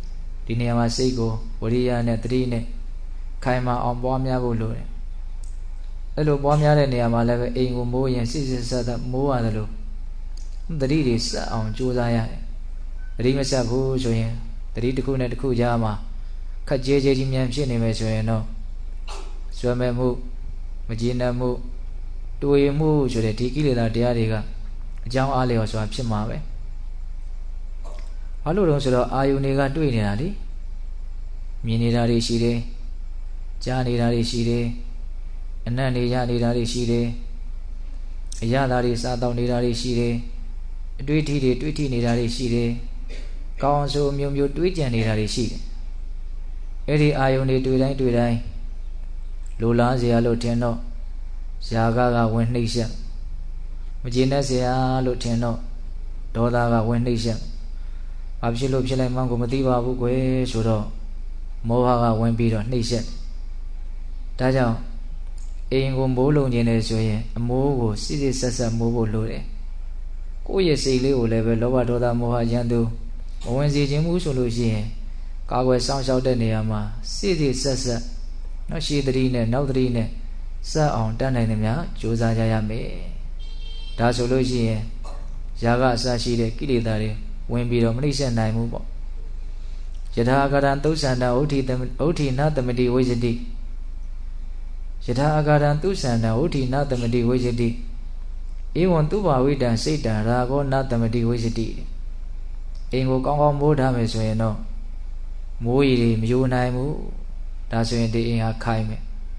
ဒီနေရာမှာစိတ်ကိုဝရိယနဲ့တတိနဲ့ခိုင်မာအောင်ပွားများဖို့လိုတယ်အဲ့လိုပွားများတဲ့နေရာမှာလည်းပဲအိမ်ကိုမိုးရင်စစ်စစ်ဆက်ဆက်မိုးရတယ်လို့တတိတွေစက်အောင်ကြိုးစားရတယ်တတိမဆက်ဘူးဆိုရင်တတိတစ်ခုနဲ့တစ်ခုကြားမှာခက်ကြဲကြဲကြီးမြန်ဖြစ်နေမယ်ဆိုရင်တော့ဆွဲမဲ့မှုမကျေနပ်မှုတွေးမှုဆိုတဲ့ဒီကိလေသာတရားတွေကအကြောင်းအားလျော်စွာဖြစ်မှာပဲဘာလို့လဲဆိုတော့အာယုန်တွေကတွေ့နေတာလေမြင်နေတာတွေရှိတယ်ကြားနေတာတွေရှိတယ်အနံ့နေရနေတာတွေရှိတယ်အရသာတွေစားတောက်နေတာတွေရှိတယ်အတွေ့အထိတွေတွေ့ထိနေတာတွေရှိတယ်ကောင်းဆိုအမျိုးမျိုးတွေးကြံနေတာတွေရှိတယ်အဲ့ဒီအာယုန်တွေတွေ့တိုင်းလိုလားစရာလို့ထင်တော့ဇာကဝင်နှိမ့်ဆက်မကျေနပ်စရာလို့ထင်တော့ဒေါသကဝင်နှိမ့်ဆက်ဘာဖြစ်လို့ဖြစ်လိုက်မှန်းကိုမသိပါဘူးကွယ်ဆိုတော့မောဟကဝင်ပြီးတော့နှိမ့်ဆက်ဒါကြောင့်အိမ်ကိုမိုးလုံခြင်းနဲ့ဆိုရင်အမိုးကိုစစ်စစ်ဆက်ဆက်မိုးဖို့လိုတယ်ကိုယ့်ရဲ့စိတ်လေးကိုလည်းပဲလောဘဒေါသမောဟရန်သူမဝင်စေခြင်းမှုဆိုလို့ရှိရင်ကာကွယ်စောင့်ရှောက်တဲ့နေရာမှာစစ်စစ်ဆက်ဆက်နောက်ရှိသတိနဲ့နောက်သတိနဲ့စက်အောင်တတ်နိုင်သမျှကြိုးစားကြရမယ်ဒါဆိုလို့ရှိရင်ຢာကအစရှိတဲ့ကိလေသာတွေဝင်ပြီးတော့မနှိမ့်ဆက်နိုင်ဘူးပေါ့ယထာအာဂရံသုဆန္တဥဋ္ဌိနသမတိဝိဇ္ဇတိယထာအာဂရံသုဆန္တဥဋ္ဌိနသမတိဝိဇ္ဇတိဧဝံသူဘာဝိတံစိတ်တံရာဂောနသမတိဝိဇ္ဇတိအိမ်ကိုကောင်းကောင်းမိုးထားမယ်ဆိုရင်တော့မိုးရီတွေမယိုနိုင်ဘူးဒါဆိုရင်ဒီအိမ်ဟာခိုင်မယ်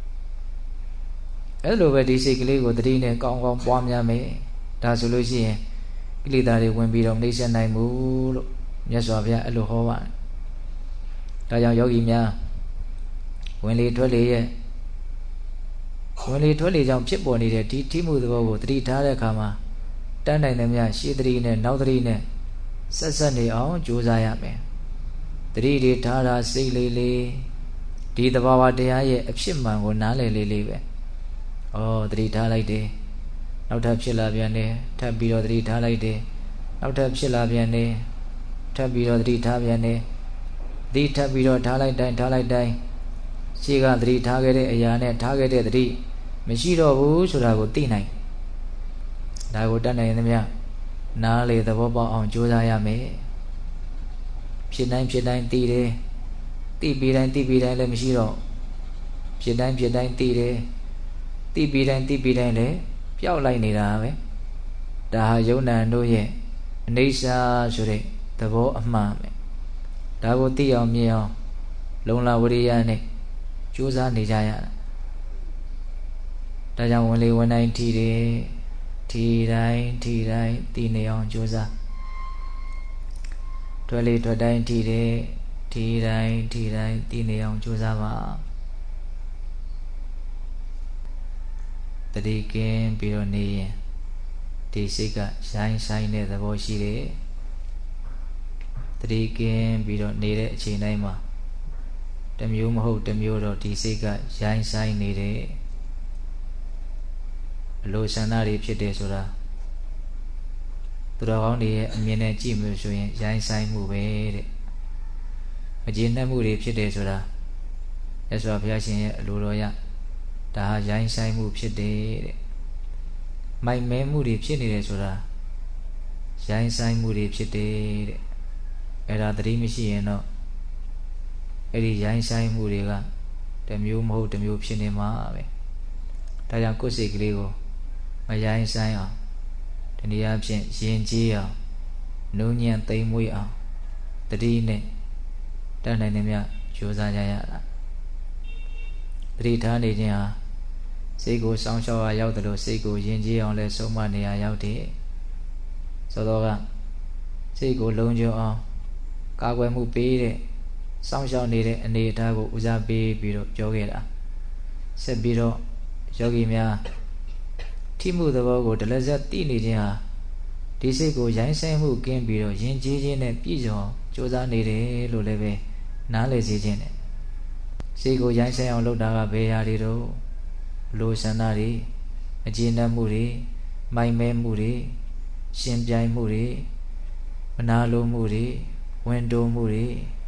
အဲ့လိုပဲဒီစိတ်ကလေးကိုတတိနဲ့ကောင်းကောင်းပွားများမယ်ဒါဆိုလို့ရှိရင်ကိလေသာတွေဝင်ပြီးတော့နှိမ့်ဆက်နိုင်မှုလို့မြတ်စွာဘုရားအဲ့လိုဟောပါတယ်ဒါကြောင့်ယောဂီများဝင်လေထွက်လေရဲ့ဝင်လေထွက်လေကြောင့်ဖြစ်ပေါ်နေတဲ့ဒီထိမှုသဘောကိုတတိထားတဲ့အခါမှာတန်းနိုင်သမျှရှေးတတိနဲ့နောက်တတိနဲ့ဆက်နေအောင်ကြိုးစားရမယ်တတိတွေထားတာစိတ်လေးလေးဒီသဘာဝတရားရဲ့အဖြစ်မှန်ကိုနားလည်လေးလေးပဲဩတတိထားလိုက်တယ်နောက်ထပ်ဖြစ်လာပြန်တယ်ထပ်ပြီးတော့တတိထားလိုက်တယ်နောက်ထပ်ဖြစ်လာပြန်တယ်ထပ်ပြီးတော့တတိထားပြန်တယ်ဒီထပ်ပြီးတော့ထားလိုက်တိုင်းရှေ့ကတတိထားခဲ့တဲ့အရာနဲ့ထားခဲ့တဲ့တတိမရှိတော့ဘူးဆိုတာကိုသိနိုင်ဒါကိုတတ်နိုင်သမျှနားလေသဘောပေါက်အောင်ကြိုးစားရမယ်ဖြစ်တိုင်းသိတယ်သိပြီးတိုင်းလည်းမရှိတော့ဖြစ်တိုင်းသိတယ်သိပြီးတိုင်းလည်းပျောက်လိုက်နေတာပဲဒါဟာယုံနာတို့ရဲ့အနိစ္စဆိုတဲ့သဘောအမှန်ပဲဒါကိုသိအောင်မြင်အောင်လုံလဝရိယနဲ့ကြိုးစားနေကြရတာဒါကြောင့်ဝင်လေဝင်တိုင်းထီတိုင်းသိနေအောင်ကြိုးစားထွက်လေထွက်တိုင်းထီတိုင်းသိနေအောင်ကြိုးစားပါတတိကင်းပြီးတော့နေရင်ဒီစိတ်ကဆိုင်တဲ့သဘောရှိတယ်တတိကင်းပြီးတော့နေတဲ့အချိန်တိုင်းမှာတမျိုးမဟုတ်တမျိုးတော့ဒီစိတ်ကဆိုင်နေတယ်အလိုဆန္ဒတွေဖြစ်တယ်ဆိုတာသူတော်ကောင်းတွေရဲ့အမြင်နဲ့ကြည့်လို့ဆိုရင်ဆိုင်မှုပဲတဲ့မကျေနပ်မှုတွေဖြစ်တယ်ဆိုတာမြတ်စွာဘုရားရှင်ရဲ့အလိုတော်ရဒါဟာဆိုင်မှုဖြစ်တယ်တဲ့မိုက်မဲမှုတွေဖြစ်နေတယ်ဆိုတာဆိုင်မှုတွေဖြစ်တယ်တဲ့အဲ့ဒါသတိမရှိရင်တော့အဲ့ဒီဆိုင်မှုတွေကတမျိုးမဟုတ်တမျိုးဖြစ်နေမှာပဲဒါကြောင့်ကိုယ်စိတ်ကလေးကိုမဆိုင်အောင်ဒီနေရာဖြင့်ယဉ်ကျေးအောင်နုံညံ့သိမ်မွေ့အောင်တတိနဲ့တတ်နိုင်သမျှကြိုးစားကြရတာတတိထားနေခြင်းဟာစိတ်ကိုစောင့်ရှောက်ရရောက်တယ်လို့စိတ်ကိုယဉ်ကျေးအောင်လဲဆုံးမနေရရောက်တယ်ဆိုတော့ကစိတ်ကိုလုံခြုံအောင်ကာကွယ်မှုပေးတဲ့စောင့်ရှောက်နေတဲ့အနေအထားကိုဦးစားပေးပြီးတော့ပြောခဲ့တာဆက်ပြီးတော့ယောဂီများထိမှုသဘောကိုဒလဇတ်သိနေခြင်းဟာဒီစိတ်ကိုဆိုင်မှုကင်းပြီးတော့ယဉ်ကျေးခြင်းနဲ့ပြည့်စုံကြိုးစားနေတယ်လို့လည်းပဲနားလည်စေခြင်းနဲ့စိတ်ကိုဆိုင်အောင်လုပ်တာကဘယ်ဟာတွေတော့လိုဆန္ဒတွေအကျေနပ်မှုတွေမိုက်မဲမှုတွေရှင်ပြိုင်မှုတွေမနာလိုမှုတွေဝင်တိုးမှုတွေ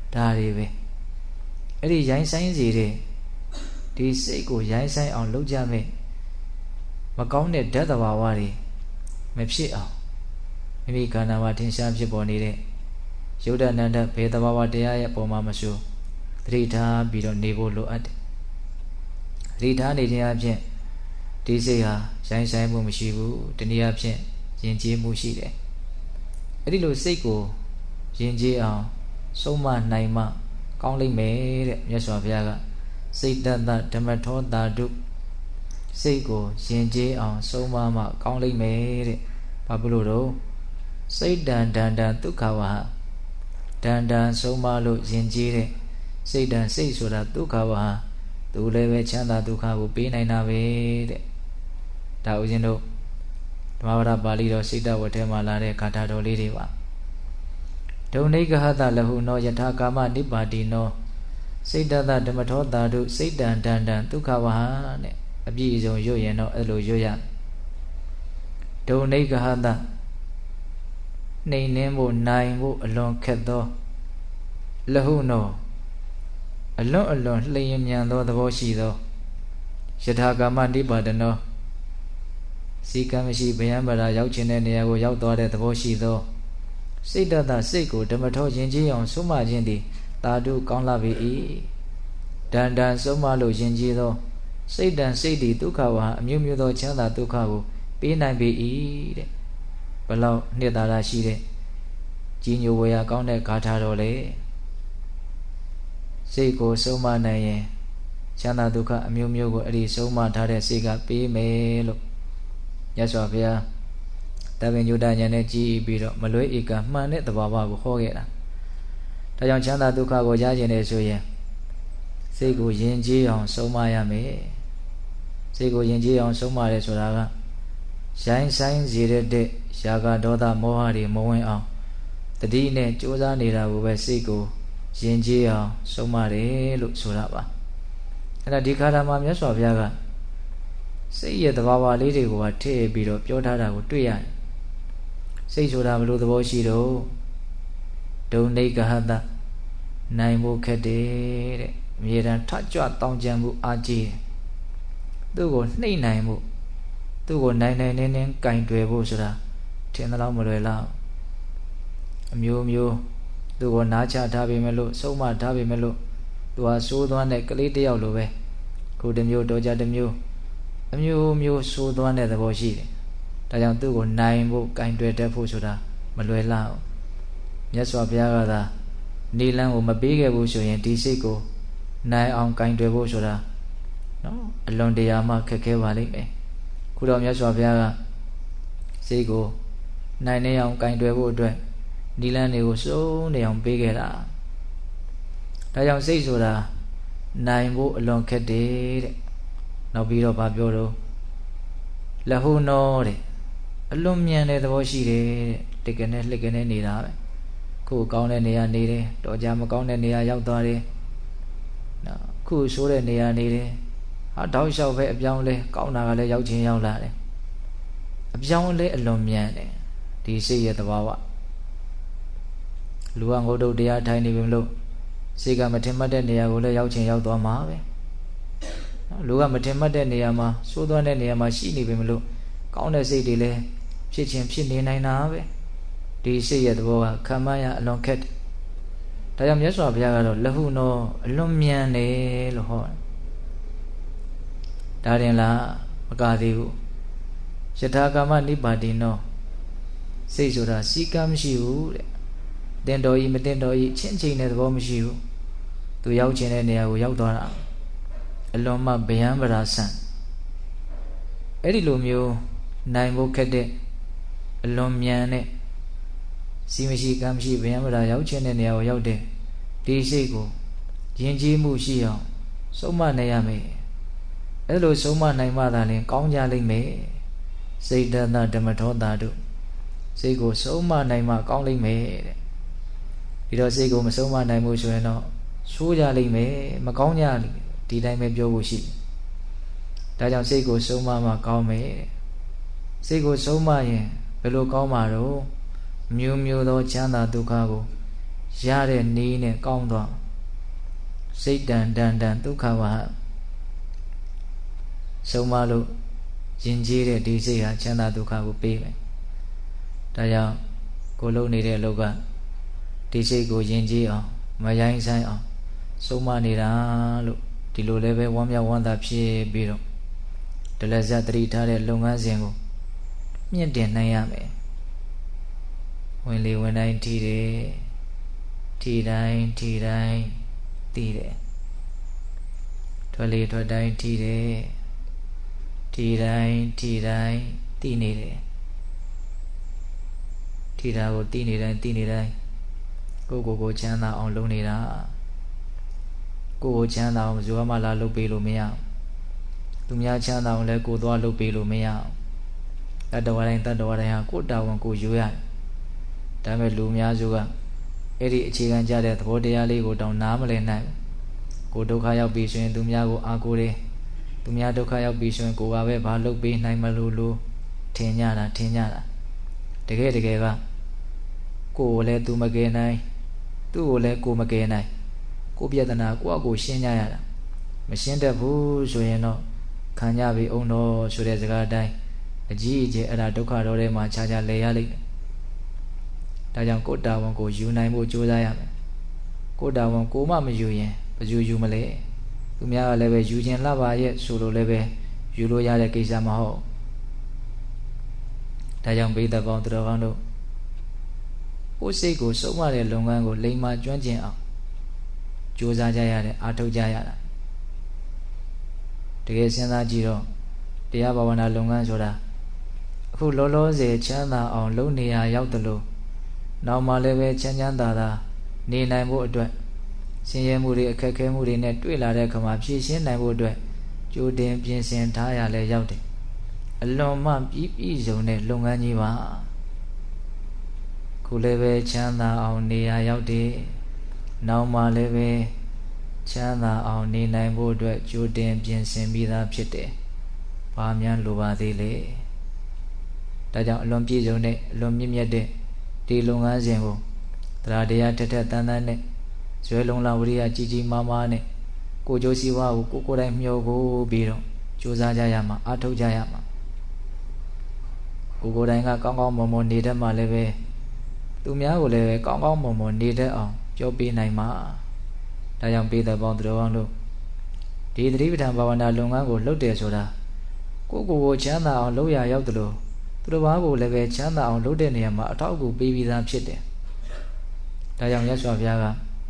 ဒါတွေပဲအဲ့ဒီရိုင်းဆိုင်စီတဲ့ဒီစိတ်ကိုရိုင်းဆိုင်အောင်လုပ်ကြမယ်မကောင်းတဲ့ဓာတ်သဘာဝတွေမဖြစ်အောင်မိမိခန္ဓာမှာထင်ရှားဖြစ်ပေါ်နေတဲ့ယုတ်တနန္တဘေသဘာဝတရားရဲ့ပုံမှာမဆိုသတိထားပြီးတော့နေဖို့လိုအပ်တယ်သတိထားနေခြင်းအပြင်ဒီစိတ်ဟာရိုင်းဆိုင်မှုမရှိဘူးတနည်းအားဖြင့်ယဉ်ကျေးမှုရှိတယ်အဲ့ဒီလိုစိတ်ကိုယဉ်ကျေးအောင်ဆုံးမနိုင်မှကောင်းလိမ့်မယ်တဲ့မြတ်စွာဘုရားကစိတ်တတဓမ္မထောတာတုစိတ်ကိုယဉ်ကျေးအောင်ဆုံးမမှကောင်းလိမ့်မယ်တဲ့ဘာဖြစ်လို့တော့စိတ်တန်ဒန္တဒုက္ခဝဟဒန္တဆုံးမလို့ယဉ်ကျေးတဲ့စိတ်တန်စိတ်ဆိုတာဒုက္ခဝဟသူလည်းပဲချမ်းသာဒုက္ခကိုပေးနိုင်တာပဲတဲ့ဒါဦးဇင်းတို့ဓမ္မဝရပါဠိတော်စိတ်တဝတ်ထဲမှာလာတဲ့ဂါထာတော်လေးတွေပါဒုနိဂဟတလဟုနောယထာကာမနိပါတိနောစိတ်တတဓမ္မထောတာတုစိတ်တံဒန္တံဒုက္ခဝဟနဲ့အပြည့်အစုံရွတ်ရင်တော့အဲ့လိုရွတ်ရဒုနိဂဟတနှိမ်နှင်းဖို့နိုင်ဖို့အလွန်ခက်သောလဟုနောအလွန်လျင်မြန်သောသဘောရှိသောယထာကာမနိပါတနောစီကံမရှိဗျံပရာရောက်ခြင်းတဲ့နေရာကိုရောက်သွားတဲ့သဘောရှိသောစိတ်တတစိတ်ကိုဓမ္မထောယဉ်ကျေးအောင်ဆုံးမခြင်းသည်သာဓုကောင်းလာပြီ၏ဒန္တံဆုံးမလို့ယဉ်ကျေးသောစိတ်တန်စိတ်သည်ဒုက္ခဝဟအမျိုးမျိုးသောချမ်းသာဒုက္ခကိုပေးနိုင်ပြီ၏တဲ့ဘလောက်နှစ်သာရရှိတဲ့ကြီးညိုဝေယကောင်းတဲ့ဂါထာတော်လေစိတ်ကိုဆုံးမနိုင်ရင်ချမ်းသာဒုက္ခအမျိုးမျိုးကိုအဲ့ဒီဆုံးမထားတဲ့စိတ်ကပေးမယ်လို့မြတ်စွာဘုရားတပင်ညုတဉာဏ်နဲ့ကြည်ပြီးတော့မလွဲဧကမှန်တဲ့သဘာဝကိုဟောခဲ့တာဒါကြောင့်ချမ်းသာဒုက္ခကိုရကျင်နေဆိုရင်စိတ်ကိုယဉ်ကျေးအောင်ဆုံးမရမယ်စိတ်ကိုယဉ်ကျေးအောင်ဆုံးမရဲဆိုတာကရိုင်းဆိုင်စေတဲ့ရာဂဒေါသမောဟတွေမဝင်အောင်တတိနဲ့ကြိုးစားနေတာကိုပဲစိတ်ကိုယဉ်ကျေးအောင်ဆုံးမတယ်လို့ဆိုတာပါအဲ့ဒါဒီခါတာမှာမြတ်စွာဘုရားကစိတ်ရဲ့သဘာဝလေးတွေကိုထည့်ပြီးတော့ပြောထားတာကိုတွေ့ရတယ်စိတ်ဆိုတာဘယ်လိုသဘောရှိတော့ဒုနိဂဟတနိုင်ဖို့ခက်တယ်တဲ့အမြဲတမ်းထကြွတောင်းကြံမှုအားကြီးတယ်သူ့ကိုနှိမ့်နိုင်မှုသူ့ကိုနိုင်နေကင်တွယ်ဖို့ဆိုတာထင်သလောက်မလွယ်လောက်အမျိုးမျိုးသူ့ကိုနားချထားပေမဲ့လို့ဆုံးမထားပေမဲ့လို့သူဟာစိုးသွမ်းတဲ့ကလေးတယောက်လိုပဲခုတစ်မျိုးတော့ကြတစ်မျိုးအမျိုးမျိုးစိုးသွမ်းတဲ့သဘောရှိတယ်ဒါကြောင့်သူ့ကိုနိုင်ဖို့ကင်တွယ်တတ်ဖို့ဆိုတာမလွယ်လောက်မြတ်စွာဘုရားကသာနေလန်းကိုမပေးခဲ့ဘူးဆိုရင်ဒီစိတ်ကိုနိုင်အောင်ကင်တွယ်ဖို့ဆိုတာနော်အလွန်တရာမှခက်ခဲပါလိမ့်မယ်ခုတော့မြတ်စွာဘုရားကစိတ်ကိုနိုင်နေအောင်ကင်တွယ်ဖို့အတွက်နေလန်းတွေကိုစုံနေအောင်ပေးခဲ့တာဒါကြောင့်စိတ်ဆိုတာနိုင်ဖို့အလွန်ခက်တယ်တဲ့နောက်ပြီးတော့ဗာပြောတော့လဟုနောတဲ့အလွန်မြန်တဲ့သဘောရှိတယ်တဲ့တကယ်နဲ့လှစ်ကနေနေတာပဲခုကောင်းတဲ့နေရာနေတယ်တော်ကြမကောင်းတဲ့နေရာရောက်သွားတယ်နော်ခုဆိုးတဲ့နေရာနေတယ်ဟာတောက်လျှောက်ပဲအပြောင်းလဲကောင်းတာကလည်းရောက်ချင်းရောက်လာတယ်အပြောင်းလဲအလွန်မြန်တယ်ဒီစိတ်ရဲ့သဘာဝလူကငုတ်တုတ်တရားထိုင်နေပြီမလို့စိတ်ကမထင်မှတ်တဲ့နေရာကိုလည်းရောက်ချင်းရောက်သွားမှာပဲနော်လူကမထင်မှတ်တဲ့နေရာမှာဆိုးသွားတဲ့နေရာမှာရှိနေပြီမလို့ကောင်းတဲ့စိတ်တွေလည်းဖြစ်ချင်းဖြစ်နေနိုင်တာပဲဒီစိတ်ရဲ့သဘောကခံမရအလွန်ခက်ဒါကြောင့်မြတ်စွာဘုရားကတော့လဟုနောအလွန်မြန်တယ်လို့ဟောဒါရင်လားမကသေးဘူးယထာကာမနိပါတိနောစိတ်ဆိုတာစီကံမရှိဘူးတဲ့တင်တော်ကြီးမတင်တော်ကြီးချင်းချင်းတဲ့သဘောမရှိဘူးသူရောက်ချင်တဲ့နေရာကိုရောက်သွားတာအလွန်မှဗျံပရာဆန်အဲ့ဒီလိုမျိုးနိုင်ဖို့ခက်တဲ့အလွန်မြန်တဲ့စီမရှိကံမရှိဗျံပရာရောက်ချင်တဲ့နေရာကိုရောက်တဲ့ဒီစိတ်ကိုယဉ်ကျေးမှုရှိအောင်ဆုံးမနိုင်ရမယ်အဲ့လိုဆုံးမနိုင်မှသာလျှင်ကောင်းကြလိမ့်မယ်စိတ်တတဓမ္မထောတာတို့စိတ်ကိုဆုံးမနိုင်မှကောင်းလိမ့်မယ်တဲ့ဒီတော့စိတ်ကိုမဆုံးမနိုင်ဘူးဆိုရင်တော့ဆိုးကြလိမ့်မယ်မကောင်းကြလိမ့်မယ်ဒီတိုင်းပဲပြောဖို့ရှိတယ်ဒါကြောင့်စိတ်ကိုဆုံးမမှကောင်းမယ်တဲ့စိတ်ကိုဆုံးမရင်ဘယ်လိုကောင်းမှာတော့မျိုးမျိုးသောချမ်းသာဒုက္ခကိုရတဲ့နည်းနဲ့ကောင်းသွားစိတ်တန်တန်တန်ဒုက္ခဝဟဆုံးမလို့ယဉ်ကျေးတဲ့ဒီစိတ်ဟာချမ်းသာဒုက္ခကိုပေးမယ်ဒါကြောင့်ကိုလုံးနေတဲ့အလုပ်ကဒီစိတ်ကိုယဉ်ကျေးအောင်မရိုင်းဆိုင်အောင်ဆုံးမနေတာလို့ဒီလိုလည်းပဲဝမ်းမြောက်ဝမ်းသာဖြစ်ပြီးတော့ဒလဇတ်တတိထားတဲ့လုပ်ငန်းစဉ်ကိုမြင့်တင်နိုင်ရမယ်ဝင်လေဝင်တိုင်းထီတယ်ထီတိုင်းထီတိုင်းတည်တယ်ထွက်လေထွက်တိုင်းထီတယ်ထီတိုင်းထီတိုင်းတည်နေတယ်ထီတာကိုတည်နေတိုင်းတည်နေတိုင်းကိုချမ်းသာအောင်လုပ်နေတာကိုချမ်းသာအောင်ဘယ်သူမှလာလုပ်ပေးလို့မရသူများချမ်းသာအောင်လည်းကိုသွားလုပ်ပေးလို့မရတတ္တဝါတိုင်းဟာကိုတာဝန်ကိုယူရတယ်ဒါပေမဲ့လူများစုကအဲ့ဒီအခြေခံကြတဲ့သဘောတရားလေးကိုတောင်နားမလည်နိုင်ကိုဒုက္ခရောက်ပြီဆိုရင်သူများကိုအားကိုးတယ်သူများဒုက္ခရောက်ပြီဆိုရင်ကိုကပဲဘာလုပ်ပေးနိုင်မလို့ထင်ကြတာတကယ်ကကိုကိုလည်းသူမကယ်နိုင်သူ့ကိုလည်းကိုမကယ်နိုင်ကိုပြဿနာကိုယ့်အကိုရှင်းကြရတာမရှင်းတတ်ဘူးဆိုရင်တော့ခံကြပြီအောင်တော့ဆိုတဲ့စကားအတိုင်းအကြီးအကျယ်အဲ့ဒါဒုက္ခတော်ထဲမှာခြားလဲရလိမ့်မယ်ဒါကြောင့်ကိုယ်တာဝန်ကိုယူနိုင်ဖို့ကြိုးစားရမယ်ကိုယ်တာဝန်ကိုမှမယူရင်ဘယ်သူယူမလဲသူများကလည်းပဲယူခြင်းလှပါရဲ့ဆိုလို့လည်းပဲယူလို့ရတဲ့ကိစ္စမဟုတ်ဒါကြောင့်ဘိသက်ပေါင်းသူတော်ကောင်းတို့ကိုယ်စိတ်ကိုစုံမတဲ့လုပ်ငန်းကိုလိမ္မာကျွမ်းကျင်အောင်ကြိုးစားကြရတယ်အားထုတ်ကြရတာတကယ်စဉ်းစားကြည့်တော့တရားဘာဝနာလုပ်ငန်းဆိုတာအခုလောလောဆယ်ချမ်းသာအောင်လုပ်နေရရောက်တယ်လို့နောက်မှလည်းပဲချမ်းသာနေနိုင်ဖို့အတွက်ဆင်းရဲမှုတွေအခက်အခဲမှုတွေနဲ့တွေ့လာတဲ့အခါမှာဖြည့်ရှင်းနိုင်ဖို့အတွက်ကြိုတင်ပြင်ဆင်ထားရလဲရောက်တယ်အလွန်မှပြည့်စုံတဲ့လုပ်ငန်းကြီးပါခုလည်းပဲချမ်းသာအောင်နေရရောက်တယ်နောက်မှလည်းပဲချမ်းသာအောင်နေနိုင်ဖို့အတွက်ကြိုတင်ပြင်ဆင်ပြီးသားဖြစ်တယ်ဘာများလိုပါသေးလဲဒါကြောင့်အလွန်ပြည့်စုံတဲ့အလွန်မြင့်မြတ်တဲ့ဒီလုပ်ငန်းစဉ်ကိုတရားတရားထက်ထက်တန်တန်နဲ့ဇွဲလုံးလာဝိရိယကြီးကြီးမားမားနဲ့ကိုကြိုးစီဝါကိုကိုယ်တိုင်မျှော်ကိုပြီးတော့ကြိုးစားကြရမှာအားထုတ်ကြရမှာကိုယ်တိုင်ကကောင်းကောင်းမွန်မွန်နေတတ်မှလည်းပဲသူများကိုလည်းပဲကောင်းကောင်းမွန်မွန်နေတတ်အောင်ပြောပေးနိုင်မှာဒါကြောင့်ပေးတဲ့ပေါင်းသူတော်ကောင်းတို့ဒီသတိပဋ္ဌာန်ဘာဝနာလုပ်ငန်းကိုလုပ်တယ်ဆိုတာကိုချမ်းသာအောင်လုပ်ရရောက်တယ်လို့သူတစ်ပါးကိုလည်းပဲချမ်းသာအောင်လုပ်တဲ့နေရာမှာအထောက်အကူပေးပြီးသားဖြစ်တယ်ဒါကြောင့်မြတ်စွာဘုရားက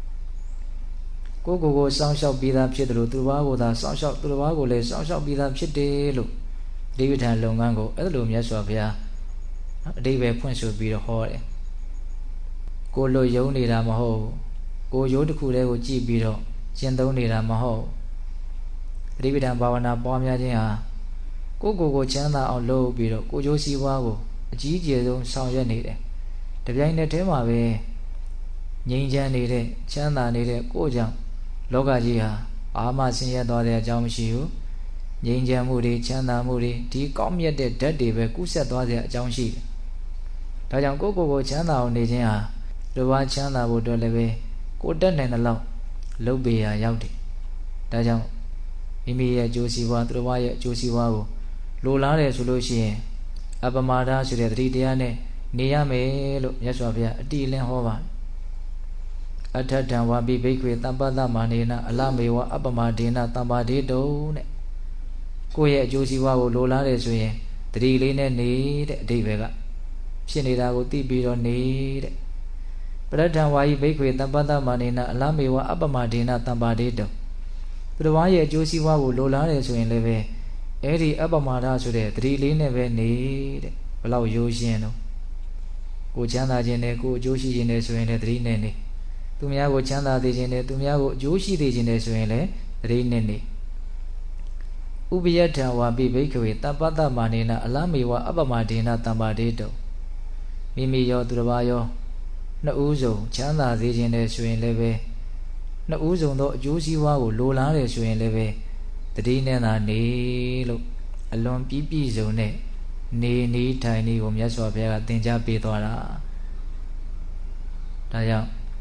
ကိုစောင့်ရှောက်ပြီးသားဖြစ်တယ်လို့သူတစ်ပါးကိုသာစောင့်ရှောက်သူတစ်ပါးကိုလည်းစောင့်ရှောက်ပြီးသားဖြစ်တယ်လို့သတိပဋ္ဌာန်လုပ်ငန်းကိုအဲ့လိုမြတ်စွာဘုရားအတိပ္ပယ်ဖွင့်ဆိုပြီးတော့ဟောတယ်ကိုလွတ်ယုံနေတာမဟုတ်ကိုရိုးတစ်ခုတည်းကိုကြည့်ပြီးတော့ကျင့်သုံးနေတာမဟုတ်သတိပဋ္ဌာန်ဘာဝနာပွားများခြင်းဟာကိုချမ်းသာအောင်လုပ်ပြီးတော့ကိုကျိုးစီးပွားကိုအကြီးအကျယ်ဆုံးဆောင်ရွက်နေတယ်တပြိုင်နက်တည်းမှာပဲငြိမ်းချမ်းနေတဲ့ချမ်းသာနေတဲ့ကိုကြောင့်လောကကြီးဟာအာမဆင်းရဲသွားတဲ့အကြောင်းမရှိဘူးငြိမ်းချမ်းမှုတွေချမ်းသာမှုတွေဒီကောင်းမြတ်တဲ့ဓာတ်တွေပဲကူးဆက်သွားတဲ့အကြောင်းရှိတယ်ဒါကြောင့်ကိုချမ်းသာအောင်နေခြင်းဟာလူဝါချမ်းသာဖို့အတွက်လည်းပဲကိုတက်နိုင်တဲ့လောက်လုပ်ပေးရရောက်တယ်ဒါကြောင့်မိမိရဲ့အကျိုးစီးပွားသူတော်ဘာရဲ့အကျိုးစီးပွားကိုလိုလားတယ်ဆိုလို့ရှိရင်အပမာဒဆိုတဲ့သတိတရားနဲ့နေရမယ်လို့မြတ်စွာဘုရားအတိအလင်းဟောပါတယ်အထထံဝါပိဘိက္ခွေတမ္ပတ္တမာနေနအလမေဝအပမဒေနတမ္ပါဒေတုံတဲ့ကိုယ့်ရဲ့အကျိုးစီးပွားကိုလိုလားတယ်ဆိုရင်သတိလေးနဲ့နေတဲ့အဓိပ္ပာယ်ကဖြစ်နေတာကိုသိပြီးတော့နေတဲ့ပရထံဝါယိဘိက္ခွေတမ္ပတ္တမာနေနအလမေဝအပမဒေနတမ္ပါဒေတုံသူတစ်ပါးရဲ့အကျိုးစီးပွားကိုလိုလားတယ်ဆိုရင်လည်းပဲအဲ့ဒီအပမာဒဆိုတဲ့သတိလေးနဲ့ပဲနေတဲ့ဘလောက်ရိုးရှင်းတော့ကိုချမ်းသာခြင်းနဲ့ကိုအကျိုးရှိခြင်းနဲ့ဆိုရင်လည်းသတိနဲ့နေသူများကိုချမ်းသာစေခြင်းနဲ့သူများကိုအကျိုးရှိစေခြင်းနဲ့ဆိုရင်လည်းသတိနဲ့နေဥပယထံဝါပိဘိက္ခဝေတပ္ပတ္တမာနေနအလမေဝအပမဒေနတမ္ပါဒေတုမိမိရောသူတစ်ပါးရောနှစ်ဦးစုံချမ်းသာစေခြင်းနဲ့ဆိုရင်လည်းပဲနှစ်ဦးစုံသောအကျိုးစီးပွားကိုလိုလားတယ်ဆိုရင်လည်းပဲတတိနဲ့သာနေလို့အလွန်ပြည့်စုံတဲ့နေထိုင်နေကိုမြတ်စွာဘုရားကသင်ကြားပေးသွားတာဒါကြောင့်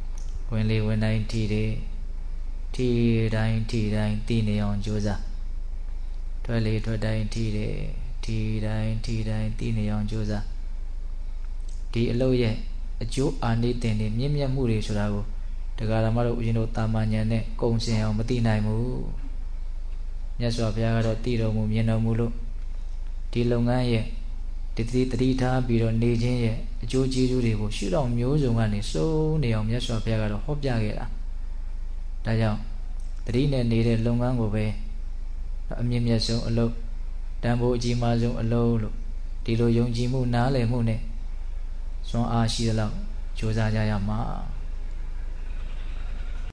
ဝင်လေဝင်တိုင်းထိတယ်ထိတိုင်းသိနေအောင်ကြိုးစားထွက်လေထွက်တိုင်းထိတယ်ထိတိုင်းသိနေအောင်ကြိုးစားဒီအလုပ်ရဲ့အကျိုးအာနိသင်တွေမြင့်မြတ်မှုတွေဆိုတာကိုတရားဓမ္မတို့ဦးဇင်းတို့တာမန်ဉာဏ်နဲ့ကုံစင်အောင်မသိနိုင်ဘူးမြတ်စွာဘုရားကတော့သိတော်မူမြင်တော်မူလို့ဒီလုပ်ငန်းရဲ့တတိထားပြီးတော့နေခြင်းရဲ့အကျိုးကျေးဇူးတွေကိုရှုထောင့်မျိုးစုံကနေစုံနေအောင်မြတ်စွာဘုရားကတော့ဟောပြခဲ့တာဒါကြောင့်တတိနဲ့နေတဲ့လုပ်ငန်းကိုပဲအမြင့်မြတ်ဆုံးအလုပ်တန်ဖိုးအကြီးမားဆုံးအလုပ်လို့ဒီလိုယုံကြည်မှုနားလည်မှုနဲ့စွမ်းအားရှိသလောက်ကြိုးစားကြရမှာ